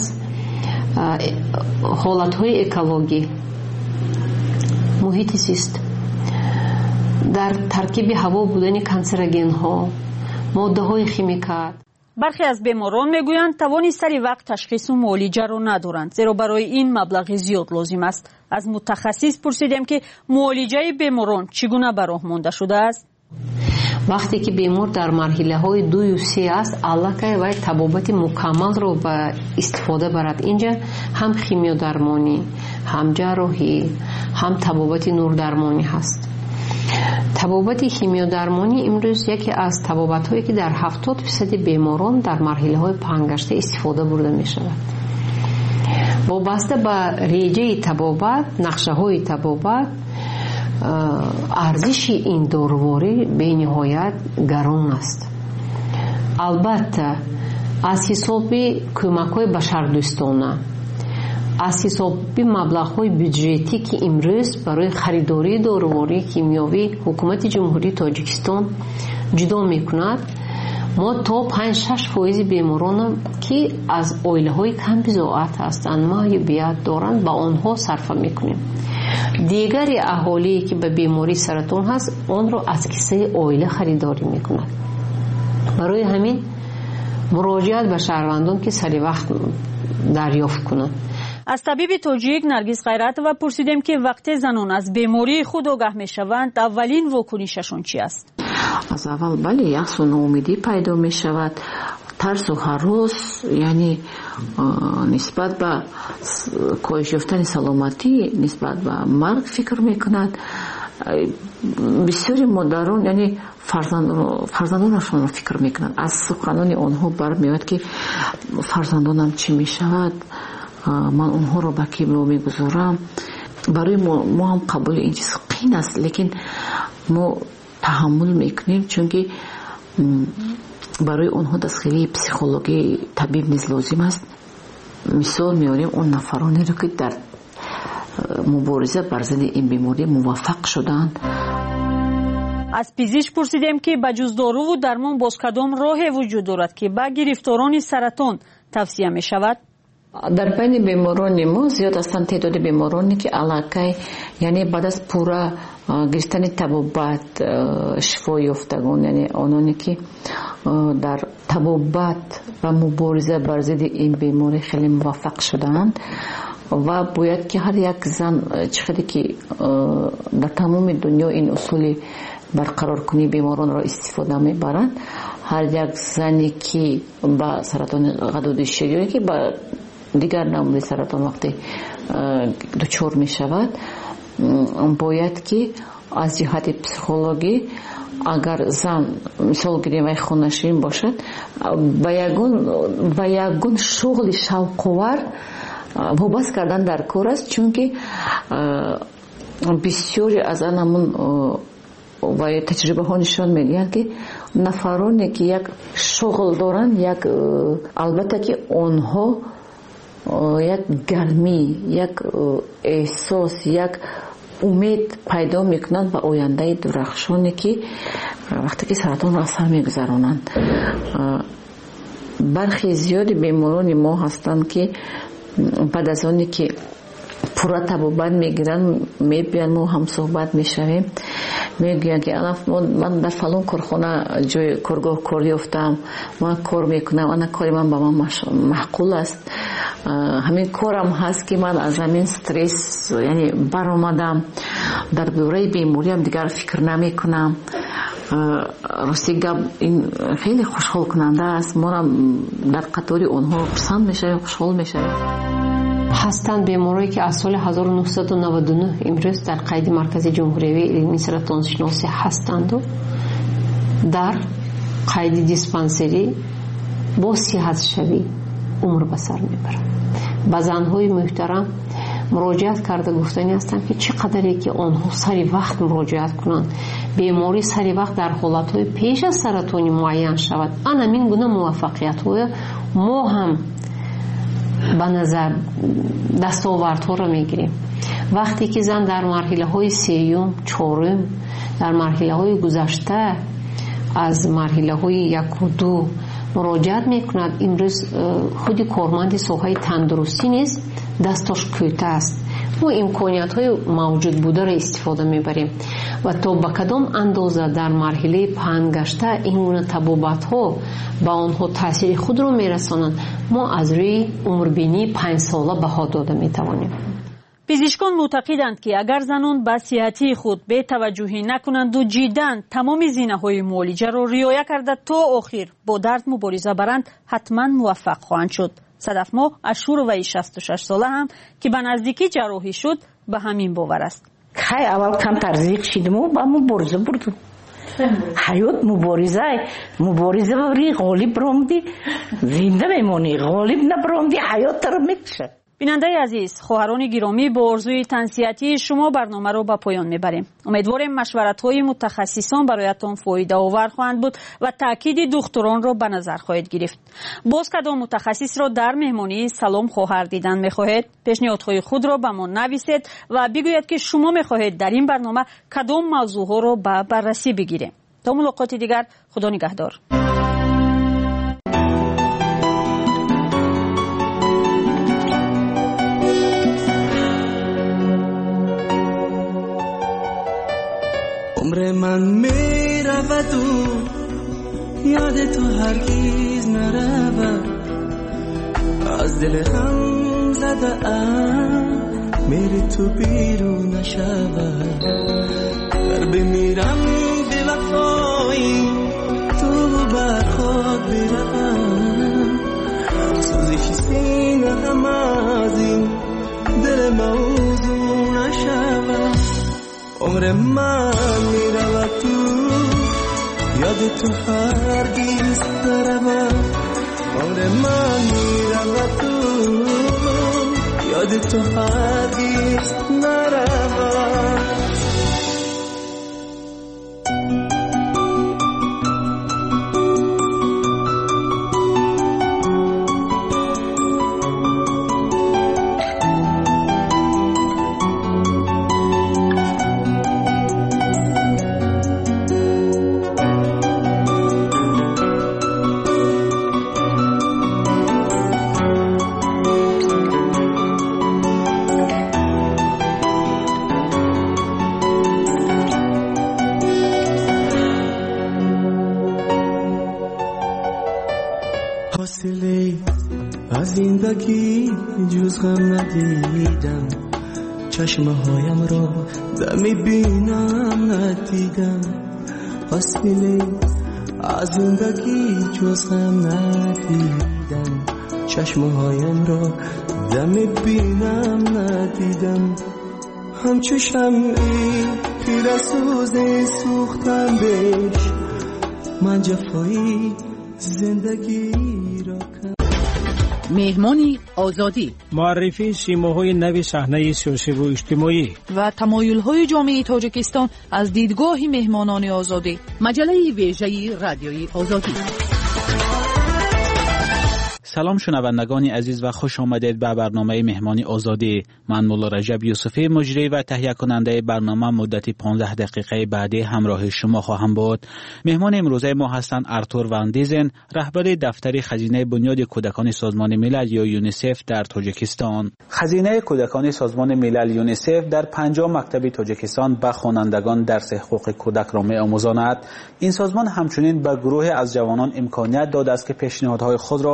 ҳолатҳои экологӣ, муҳити зист, дар таркиби ҳаво будани канцерогенҳо, моддаҳои химикат. бархе аз беморон мегӯянд тавони сари вақт ташхису муолиҷаро надоранд, зеро барои ин маблағи зиёд лозим аст. аз мутахассис пурсидем ки муолиҷаи беморон чӣ гуна ба роҳ монда шудааст. вақте ки бемор дар марҳилаҳои дую се аст, аллакай вай табобати мукаммалро ба истифода барад. инҷа ҳам химиодармонӣ, ҳам ҷарроҳӣ, ҳам табобати нурдармонӣ ҳаст. табобати химиодармонӣ имрӯз яке аз табобатҳое ки дар ҳафтод фисади беморон дар марҳилаҳои паҳнгашта истифода бурда мешавад. вобаста ба реҷаи табобат, нақшаҳои табобат, арзиши ин доруворӣ бениҳоят гарон аст. албатта аз ҳисоби кӯмакҳои башардӯстона, аз ҳисоби маблағҳои бюджетӣ ки имрӯз барои харидории дорувории кимиёвӣ ҳукумати ҷумҳурии Тоҷикистон ҷудо мекунад, мо то панҷ шаш фоизи беморонам ки аз оилаҳои камбизоат ҳастанд, маъюбият доранд, ба онҳо сарфа мекунем. дигари аҳолие ки ба бемории саратон ҳаст, онро аз киссаи оила харидорӣ мекунад. барои ҳамин муроҷиат ба шаҳрвандон ки сари вақт дарёфт кунанд. аз табиби тоҷик Наргиз Ғайратова пурсидем ки вақте занон аз бемории худ огаҳ мешаванд, аввалин вокунишашон чӣ аст? аз аввал бале яъсу ноумедӣ пайдо мешавад, тарсу ҳарос, яъне нисбат ба коҳиш ёфтани саломатӣ, нисбат ба марг фикр мекунад. бисёри модарон яъне фарзандонашонро фикр мекунад. аз суханони онҳо бармеояд ки фарзандонам чӣ мешавад, ман онҳоро ба ки мегузорам. барои мо ҳам қабули ин чиз қин аст, лекин мо таҳаммул мекунем, чунки барои онҳо дастгирии психологии табиб низ лозим аст. мисол меорем он нафаронеро ки дар мубориза бар зидди ин беморӣ муваффақ шуданд. аз пизишк пурсидем ки ба ҷуз доруву дармон боз кадом роҳе вуҷуд дорад ки ба гирифторони саратон тавсия мешавад? дар байни беморони мо зиёд ҳастанд теъдоди бемороне ки аллакай, яъне баъд аз пурра гирифтани табобат шифо ёфтагон, яъне ононе ки дар табобат ва мубориза бар зидди ин беморӣ хеле муваффақ шудаанд ва бояд ки ҳар як зан чӣ қадр ки дар тамоми дунё ин усули барқароркунии беморонро истифода мебаранд, ҳар як зане ки ба саратони ғадуди ширӣ ё ки ба дигар намуди саратон вақте дучор мешавад, бояд ки аз ҷиҳати психологӣ, агар зан мисол гирем вай хонашин бошад, ба ягон шуғли шавқовар вобаст кардан дар кор аст, чунки бисёре аз анамун ва таҷрибаҳо нишон медиҳанд ки нафароне ки як шуғл доранд, як албатта ки онҳо як гармӣ, як эҳсос, як умед пайдо мекунанд ба ояндаи дурахшоне ки вақте ки саратонро аз сар мегузаронанд. бархи зиёди беморони мо ҳастанд ки баъд аз оне ки пурра табобат мегиранд, мебиянд, мо ҳамсӯҳбат мешавем, мегӯянд ки ман дар фалон корхона ҷои коргоҳ кор ёфтам, ман кор мекунам, ана кори ман ба ман маъқул аст, ҳамин корам ҳаст ки ман аз ҳамин стресс яъне баромадам, дар бораи бемориам дигар фикр намекунам. راستی گپ این خیلی خوشحال کننده است. ما در قطار آنها پسند میشویم، خوشحال میشویم. هستند بیمارایی که از سال هزار و نهصد و نود و نه امروز در قید مرکز جمهوری علمی سرطان شناسی هستند و در قید دیسپانسری با صحت شوی عمر به سر میبرند. با زنهای محترم مراجعت کرده گفتنی هستند که چقدری که آنها سری وقت مراجعت کنند بیماری سری وقت در حالتهای پیش از سرطانی معین شود. آن همین گونه موفقیت های ما هم به نظر دستاوردها را میگیریم. وقتی که زن در مرحله های سیوم، چهارم، در مرحله های گذشته از مرحله های یک و دو مراجعت میکند، امروز خودی کارمند ساحه تندرستی نیست، دستش کوته است. ما امکانیت های موجود بوده را استفاده میبریم و تا به کدام اندازه در مرحله پهن گشته این گونه طبابت ها با آنها تاثیر خود را میرسانند، ما از روی عمربینی پنج ساله بها داده میتوانیم. پزشکان معتقدند که اگر زنان به صحتی خود بی توجهی نکنند و جداً تمام زینه‌های معالجه را رعایت کرده تا آخر با درد مبارزه برند، حتما موفق خواهند شد. صدف ما اشور و شصت و شش ساله هم که به نزدیکی جراحی شد به همین باور است. خیلی اول کم ترزیق شدیم و با مبارزه بردیم. حیات مبارزه مبارزه بری غالب رامدی زنده میمونی، غالب نبرامدی حیات رو میکشه. بیننده عزیز، خواهران گرامی، با آرزوی تنصیحاتی شما برنامه را به پایان میبریم. امیدواریم مشورت‌های متخصصان برایتان فایده آور خواهند بود و تاکید دکتران را به نظر خواهید گرفت. باز کدام متخصص را در مهمانی سلام خواهر دیدن میخواهید؟ پیشنهادهای خود را به ما نویسید و بگویید که شما میخواهید در این برنامه کدام موضوعها را به بررسی بگیریم. تا ملاقات دیگر، خدا نگهدار. عمر من می رود و یاد تو هرگیز نرود، از دل هم زده ام میری تو بیرون نشود. در بمیرم به وفایی تو بر خود بروم، سوزش سینه هم از این دل موضوع نشود. عمر من می رود تو یاد تو هرگیز نرود. عمر من می رود تو یاد تو هرگیز نرود. زندگی جز غم ندیدم، چشمه هایم را دمی بینم ندیدم. فاصله از زندگی جز غم ندیدم، چشمه هایم را دمی بینم ندیدم. همچو شمعی پیره سوزه سوختم بهش، من جفایی زندگی را کردم. مهمانی آزادی، معرفی سیماهای نوی صحنه سیاسی و اجتماعی و تمایل‌های جامعه تاجیکستان از دیدگاه مهمانان آزادی. مجله ویژه رادیوی آزادی. سلام شنوندگان عزیز و خوش آمدید به برنامه مهمانی آزادی. من مولا رجب یوسفی مجری و تهیه کننده برنامه مدتی پانزده دقیقه بعدی همراه شما خواهم بود. مهمان امروزه ما هستند آرتور وان دیزن، رهبر دفتر خزینه بنیاد کودکان سازمان ملل یا یونیسف در تاجیکستان. خزینه کودکان سازمان ملل یونیسف در پنجاه مکتب تاجیکستان به خوانندگان درس حقوق کودک را می‌آموزاند. این سازمان همچنین به گروه از جوانان امکانیت داده است که پیشنهادهای خود را برای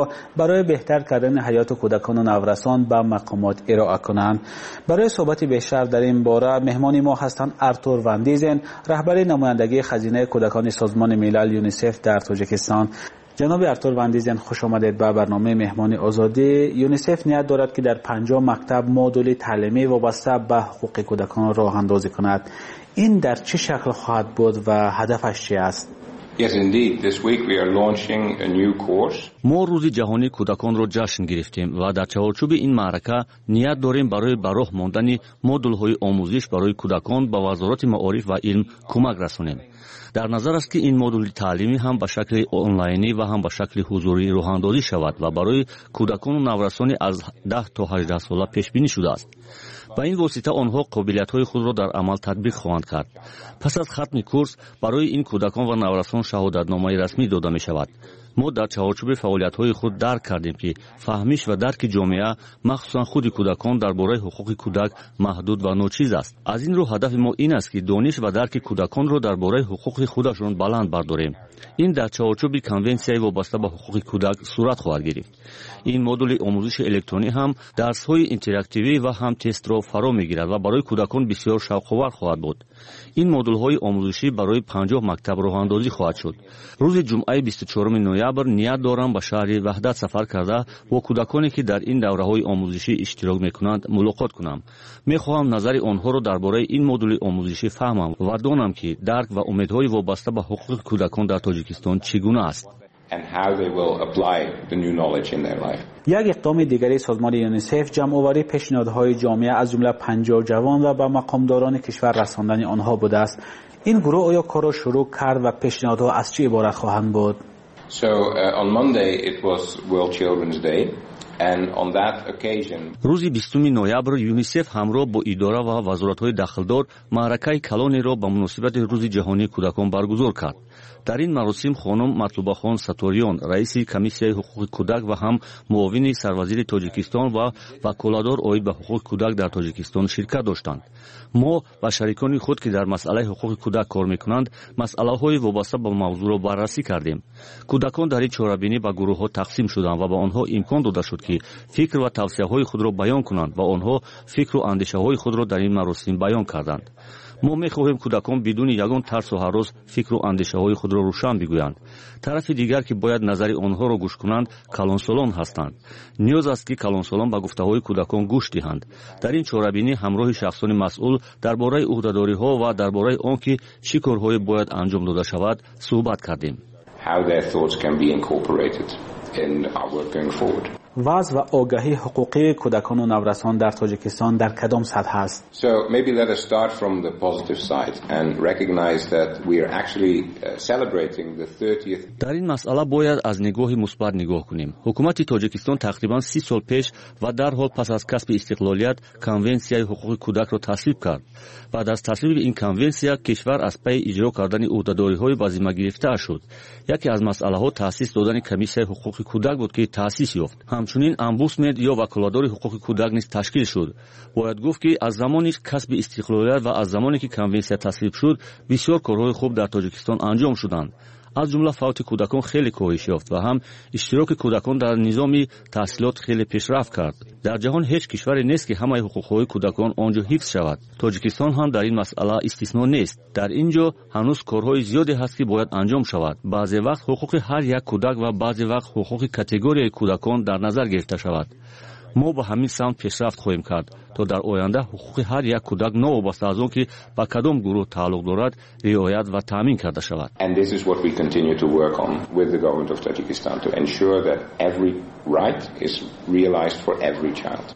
برای بهتر کردن حیات کودکان و نوجوانان به مقامات ارائه کنند. برای صحبت بیشتر در این باره مهمان ما هستند آرتور واندیزن، رهبر نمایندگی خزینه کودکان سازمان ملل یونیسف در تاجیکستان. جناب آرتور واندیزن، خوش آمدید به برنامه مهمان آزادی. یونیسف نیت دارد که در پنجاه مکتب مدل تعلیمی وابسته به حقوق کودکان راه اندازی کند. این در چه شکل خواهد بود و هدفش چی است؟ Yes, indeed. This week we are launching a new course. ما روز جهانی کودکان را جشن گرفتیم و در چارچوب این معرکه نیت داریم برای به راه ماندن مدل‌های آموزش برای کودکان به وزارت معارف و علم کمک رسانیم. در نظر است که این مدل تعلیمی هم به شکل آنلاینی و هم به شکل حضوری راه اندازی شود و برای کودکان و نوجوانان از ده تا هجده ساله پیش بینی شده است. با این واسطه آنها قابلیت‌های خود را در عمل تطبیق خواهند کرد. پس از ختم کورس برای این کودکان و نوجوانان شهادتنامه رسمی داده می شود. ما در چارچوب فعالیت‌های خود درک کردیم که فهمیش و درک جامعه مخصوصا خود کودکان درباره حقوق کودک محدود و ناچیز است. از این رو هدف ما این است که دانش و درک کودکان را درباره حقوق خودشان بلند برداریم. این در چارچوب کنونسیای وابسته به حقوق کودک صورت خواهد گرفت. این مدل آموزش الکترونی هم درس‌های اینتراکتیوی و هم تست را فرا می‌گیرد و برای کودکان بسیار شوق‌آور خواهد بود. این مدل‌های آموزشی برای پنجاه مکتب راه اندازی خواهد شد. روز جمعه بیست و چهارم نوامبر نیت دارم به شهر وحدت سفر کرده با کودکانی که در این دوره‌های آموزشی اشتراک می‌کنند ملاقات کنم. می‌خواهم نظر آنها را درباره این مدل آموزشی فهمم و دانم که درک و امیدهای وابسته به حقوق کودکان در تاجیکستان چگونه است. And how they will apply the new knowledge in their life. یک اقدام دیگری سازمان یونیسف جمع‌آوری پیشنهادهای جامعه از جمله پنجاه جوان و به مقامداران کشور رساندن آنها بوده است. این گروه آیا کار را شروع کرد و پیشنهادها از چه عبارت خواهند بود؟ So uh, on Monday it was World Children's Day. And on that occasion, روز بیستم نوامبر یونیسف همراه با اداره و وزارت‌های داخلدار معرکه کلانی را به مناسبت روز جهانی کودکان برگزار کرد. در این مراسم خانم مطلوبه خان ساتوریان رئیس کمیسیای حقوق کودک و هم معاون سروزیر تاجیکستان و وکالتدار عاید به حقوق کودک در تاجیکستان شرکت داشتند. ما و شریکان خود که در مسئله حقوق کودک کار میکنند مسئله‌های وابسته به موضوع را بررسی کردیم. کودکان در این چهاربینی به گروه‌ها تقسیم شدند و به آنها امکان داده شد که فکر و توصیه‌های خود را بیان کنند و آنها فکر و اندیشه‌های خود را در این مراسم بیان کردند. ما می‌خواهیم کودکان بدون یگان ترس و هراس فکر و اندیشه‌های خود را روشن بگویند. طرف دیگر که باید نظر آنها را گوش کنند کلانسالان هستند. نیاز است که کلانسالان به گفته‌های کودکان گوش دهند. در این چهاربینی همراه شخصان مسئول درباره عهده‌داری‌ها و درباره آنکه چه کارهایی باید انجام داده شود صحبت کردیم. How their thoughts can be incorporated in our work going forward. وضع و آگاهی حقوقی کودکان و نوجوانان در تاجیکستان در کدام سطح است؟ So maybe let us start from the positive side and recognize that we are actually celebrating the thirtieth. در این مسئله باید از نگاه مثبت نگاه کنیم. حکومت تاجیکستان تقریبا سی سال پیش و در حال پس از کسب استقلالیت کنونسیای حقوق کودک را تصویب کرد. بعد از تصویب این کنونسیا کشور از پی اجرا کردن عهده‌داری‌های بازیمه گرفته شد. یکی از مسئله‌ها تأسیس دادن کمیسیای حقوق کودک بود که تأسیس یافت. همچنین امبوسمن یا وکالتدار حقوق کودک نیز تشکیل شد. باید گفت که از زمانی کسب استقلالیت و از زمانی که کنونسیا تصویب شد بسیار کارهای خوب در تاجیکستان انجام شدند. از جمله فوت کودکان خیلی کاهش یافت و هم اشتراک کودکان در نظام تحصیلات خیلی پیشرفت کرد. در جهان هیچ کشوری نیست که همه حقوق‌های کودکان آنجا حفظ شود. تاجیکستان هم در این مسئله استثنا نیست. در اینجا هنوز کارهای زیادی هست که باید انجام شود. بعضی وقت حقوق هر یک کودک و بعضی وقت حقوق کاتگوری کودکان در نظر گرفته شود. ما با همین سمت پیشرفت خواهیم کرد تا در آینده حقوق هر یک کودک نوابسته از آن که به کدام گروه تعلق دارد رعایت و تامین کرده شود. And this is what we continue to work on with the government of Tajikistan to ensure that every right is realized for every child.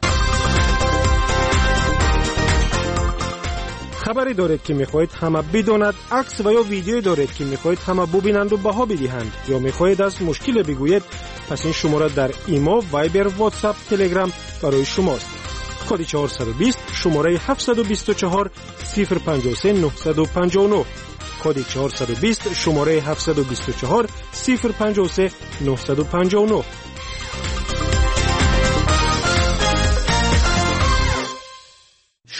خبری دارید که میخواهید همه بداند، عکس و یا ویدیویی دارید که میخواهید همه ببینند و بها بدهند یا میخواهید از مشکل بگویید، پس این شماره در ایمو، وایبر، واتساپ، تلگرام برای شماست. کد چهارصد و بیست شماره هفتصد و بیست و چهار صفر پنجاه و سه نهصد و پنجاه و نه. کد چهارصد و بیست شماره هفتصد و بیست و چهار صفر پنجاه و سه نهصد و پنجاه و نه.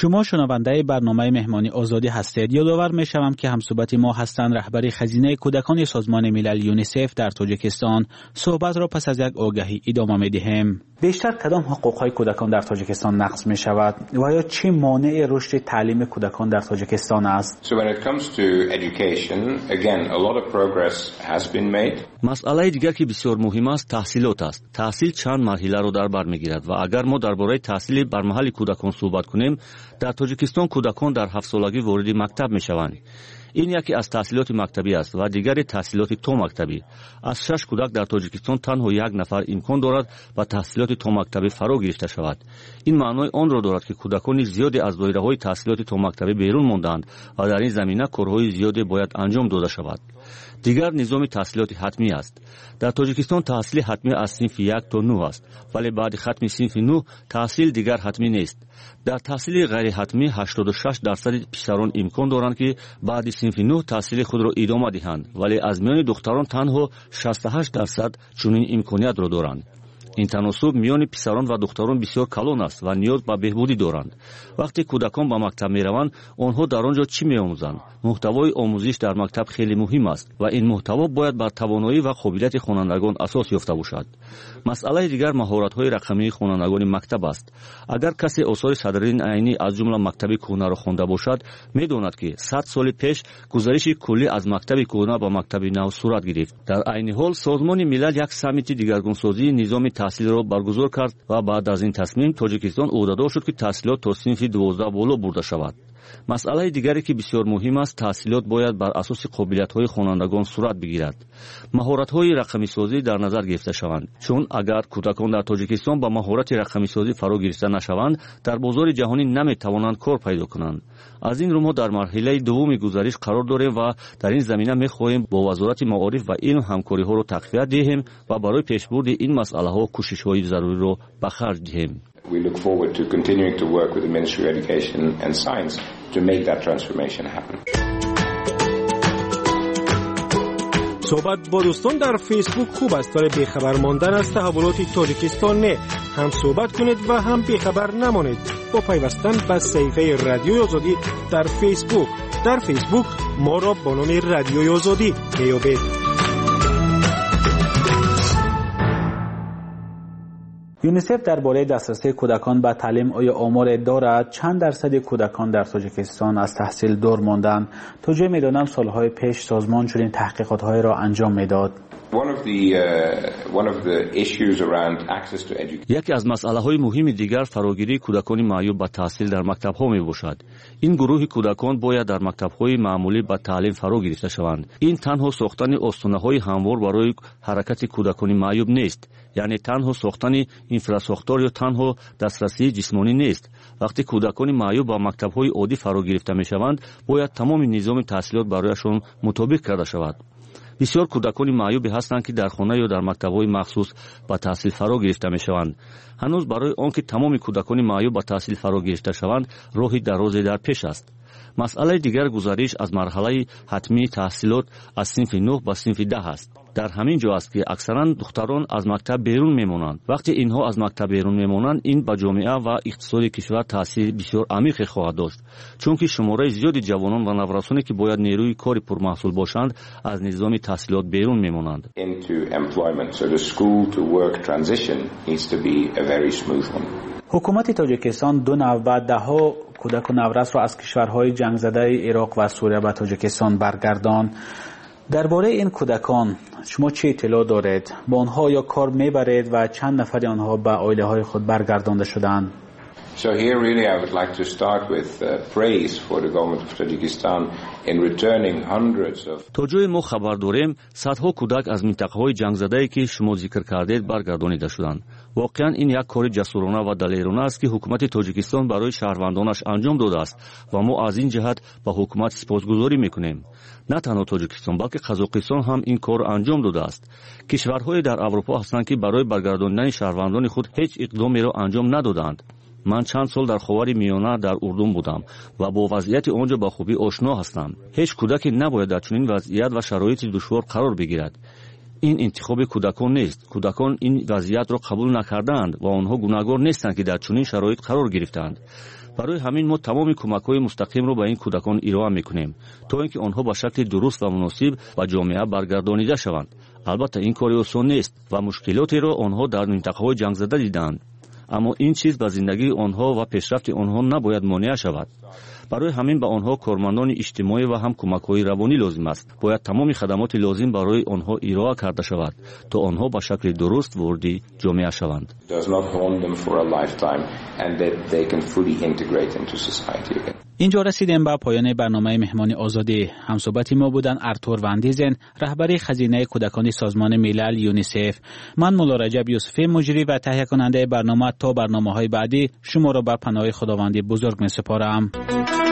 شما شنونده برنامه مهمانی آزادی هستید. یادآور میشوم که همصحبت ما هستند رهبر خزینه کودکان سازمان ملل یونیسف در تاجیکستان. صحبت را پس از یک آگهی ادامه می‌دهیم. بیشتر کدام حقوق‌های کودکان در تاجیکستان نقض می‌شود و یا چه مانع رشد تعلیم کودکان در تاجیکستان است؟ So when it comes to education, again a lot of progress has been made. مسئله دیگر که بسیار مهم است تحصیلات است. تحصیل چند مرحله را در بر می‌گیرد و اگر ما درباره تحصیل بر محل کودکان صحبت کنیم، در تاجیکستان کودکان در هفت سالگی وارد مکتب می‌شوند. این یکی از تحصیلات مکتبی است و دیگری تحصیلات تو مکتبی. از شش کودک در تاجیکستان تنها یک نفر امکان دارد با تحصیلات تو مکتبی فرا گرفته شود. این معنای آن را دارد که کودکان زیادی از دایره‌های تحصیلات تو مکتبی بیرون ماندند و در این زمینه کارهای زیادی باید انجام داده شود. دیگر نظام تحصیلات حتمی است. در تاجیکستان تحصیل حتمی از صنف یک تا نه است، ولی بعد ختم صنف نه تحصیل دیگر حتمی نیست. در تحصیل غیر حتمی هشتاد و شش درصد پسران امکان دارند که بعد صنف نه تحصیل خود را ادامه دهند، ولی از میان دختران تنها شصت و هشت درصد چنین امکانیت را دارند. این تناسب میان پسران و دختران بسیار کلان است و نیاز به بهبودی دارند. وقتی کودکان به مکتب میروند، آنها در آنجا چی میآموزند؟ محتوای آموزش در مکتب خیلی مهم است و این محتوا باید بر توانایی و قابلیت خوانندگان اساس یافته باشد. مسئله دیگر مهارت‌های رقمی خوانندگان مکتب است. اگر کسی آثار صدرالدین عینی از جمله مکتب کهنه را خوانده باشد، میداند که صد سال پیش گزارش کلی از مکتب کهنه به مکتب نو صورت گرفت. در عین حال سازمان ملل یک سمیت دیگرگونسازی نظام تحصیل را برگزار کرد و بعد از این تصمیم تاجیکستان عهده‌دار شد که تحصیلات تا صنف دوازده بالا برده شود. مسئله دیگری که بسیار مهم است تحصیلات باید بر اساس قابلیت‌های خوانندگان صورت بگیرد. مهارت‌های رقمی سازی در نظر گرفته شوند، چون اگر کودکان در تاجیکستان با مهارت رقمی سازی فرا گرفته نشوند، در بازار جهانی نمی‌توانند کار پیدا کنند. از این رو ما در مرحله دوم گزارش قرار داریم و در این زمینه می‌خواهیم با وزارت معارف و علم همکاری‌ها را تقویت دهیم و برای پیشبرد این مسئله‌ها کوشش‌های ضروری را به خرج دهیم. We look forward to continuing to work with the Ministry of Education and Science to make that transformation happen. صحبت با دوستان در فیسبوک خوب است، ولی بیخبر ماندن از تحولات تاجیکستان نه. هم صحبت کنید و هم بیخبر نمانید با پیوستن به صفحه رادیوی آزادی در فیسبوک. در فیسبوک ما را با نام رادیوی آزادی میابید. یونیسف درباره دسترسی کودکان به تعلیم آیا آمار دارد؟ چند درصد کودکان در تاجیکستان از تحصیل دور ماندند؟ تا جای میدانم سالهای پیش سازمان چنین تحقیقات‌های را انجام میداد. یکی از مسئله‌های مهم دیگر فراگیری کودکان معیوب به تحصیل در مکتب‌ها میباشد. این گروه کودکان باید در مکتب‌های معمولی به تعلیم فرا گرفته شوند. این تنها ساختن آستانه‌های هموار برای حرکت کودکان معیوب نیست، یعنی تنها ساختن اینفراساختار یا تنها دسترسی جسمانی نیست. وقتی کودکان معیوب به مکتب‌های عادی فرا گرفته می‌شوند، باید تمام نظام تحصیلات برایشان مطابق کرده شود. بسیار کودکان معیوبی هستند که در خانه یا در مکتب‌های مخصوص به تحصیل فرا گرفته می‌شوند. هنوز برای آنکه تمام کودکان معیوب به تحصیل فرا گرفته شوند، راهی درازی در پیش است. مسئله دیگر گزارش از مرحله حتمی تحصیلات از صنف نه به صنف ده است. در همین جا است که اکثرا دختران از مکتب بیرون میمونند. وقتی اینها از مکتب بیرون میمونند، این به جامعه و اقتصاد کشور تاثیر بسیار عمیق خواهد داشت، چون که شماره زیادی جوانان و نوجوانانی که باید نیروی کاری پرمحصول باشند از نظام تحصیلات بیرون میمونند. حکومت تاجیکستان دو نوع و دهها کودک و نورس را از کشورهای جنگ زده عراق و سوریه به تاجیکستان برگرداند. درباره این کودکان شما چه اطلاع دارید؟ با آنها یا کار میبرید و چند نفر آنها به عائله های خود برگردانده شدند؟ So here really I would like to start with uh, praise for the government of Tajikistan in returning hundreds of تا جای ما خبر داریم صدها کودک از منطقه‌های جنگ زده‌ای که شما ذکر کردید برگردانیده شدند. واقعا این یک کار جسورانه و دلیرانه است که حکومت تاجیکستان برای شهروندانش انجام داده است و ما از این جهت به حکومت سپاسگزاری میکنیم. نه تنها تاجیکستان بلکه قزاقستان هم این کار انجام داده است. کشورهای در اروپا هستند که برای برگرداندن شهروندان خود هیچ اقدامی را انجام ندادند. من چند سال در خاور میانه در اردن بودم و با وضعیت آنجا با خوبی آشنا هستم. هیچ کودکی نباید در چنین وضعیت و شرایط دشوار قرار بگیرد. این انتخاب کودکان نیست. کودکان این وضعیت را قبول نکردند و آنها گناهکار نیستند که در چنین شرایط قرار گرفتند. برای همین ما تمام کمک‌های مستقیم را به این کودکان ارائه می‌کنیم تا اینکه آنها به شکل درست و مناسب به جامعه برگردانیده شوند. البته این کار آسان نیست و مشکلاتی را آنها در منطقه‌های جنگ زده دیدند. اما این چیز به زندگی آنها و پیشرفت آنها نباید مانع شود. برای همین به آنها کارمندان اجتماعی و هم کمک‌های روانی لازم است. باید تمام خدمات لازم برای آنها ارائه کرده شود تا آنها به شکل درست وارد جامعه شوند. اینجا رسیدیم به پایان برنامه مهمان آزادی. همصحبت ما بودن ارتور وندیزن، رهبر خزینه کودکان سازمان ملل یونیسف. من مولا رجب یوسفی، مجری و تهیه کننده برنامه. تا برنامه‌های بعدی شما را به پناه خداوند بزرگ می‌سپارم.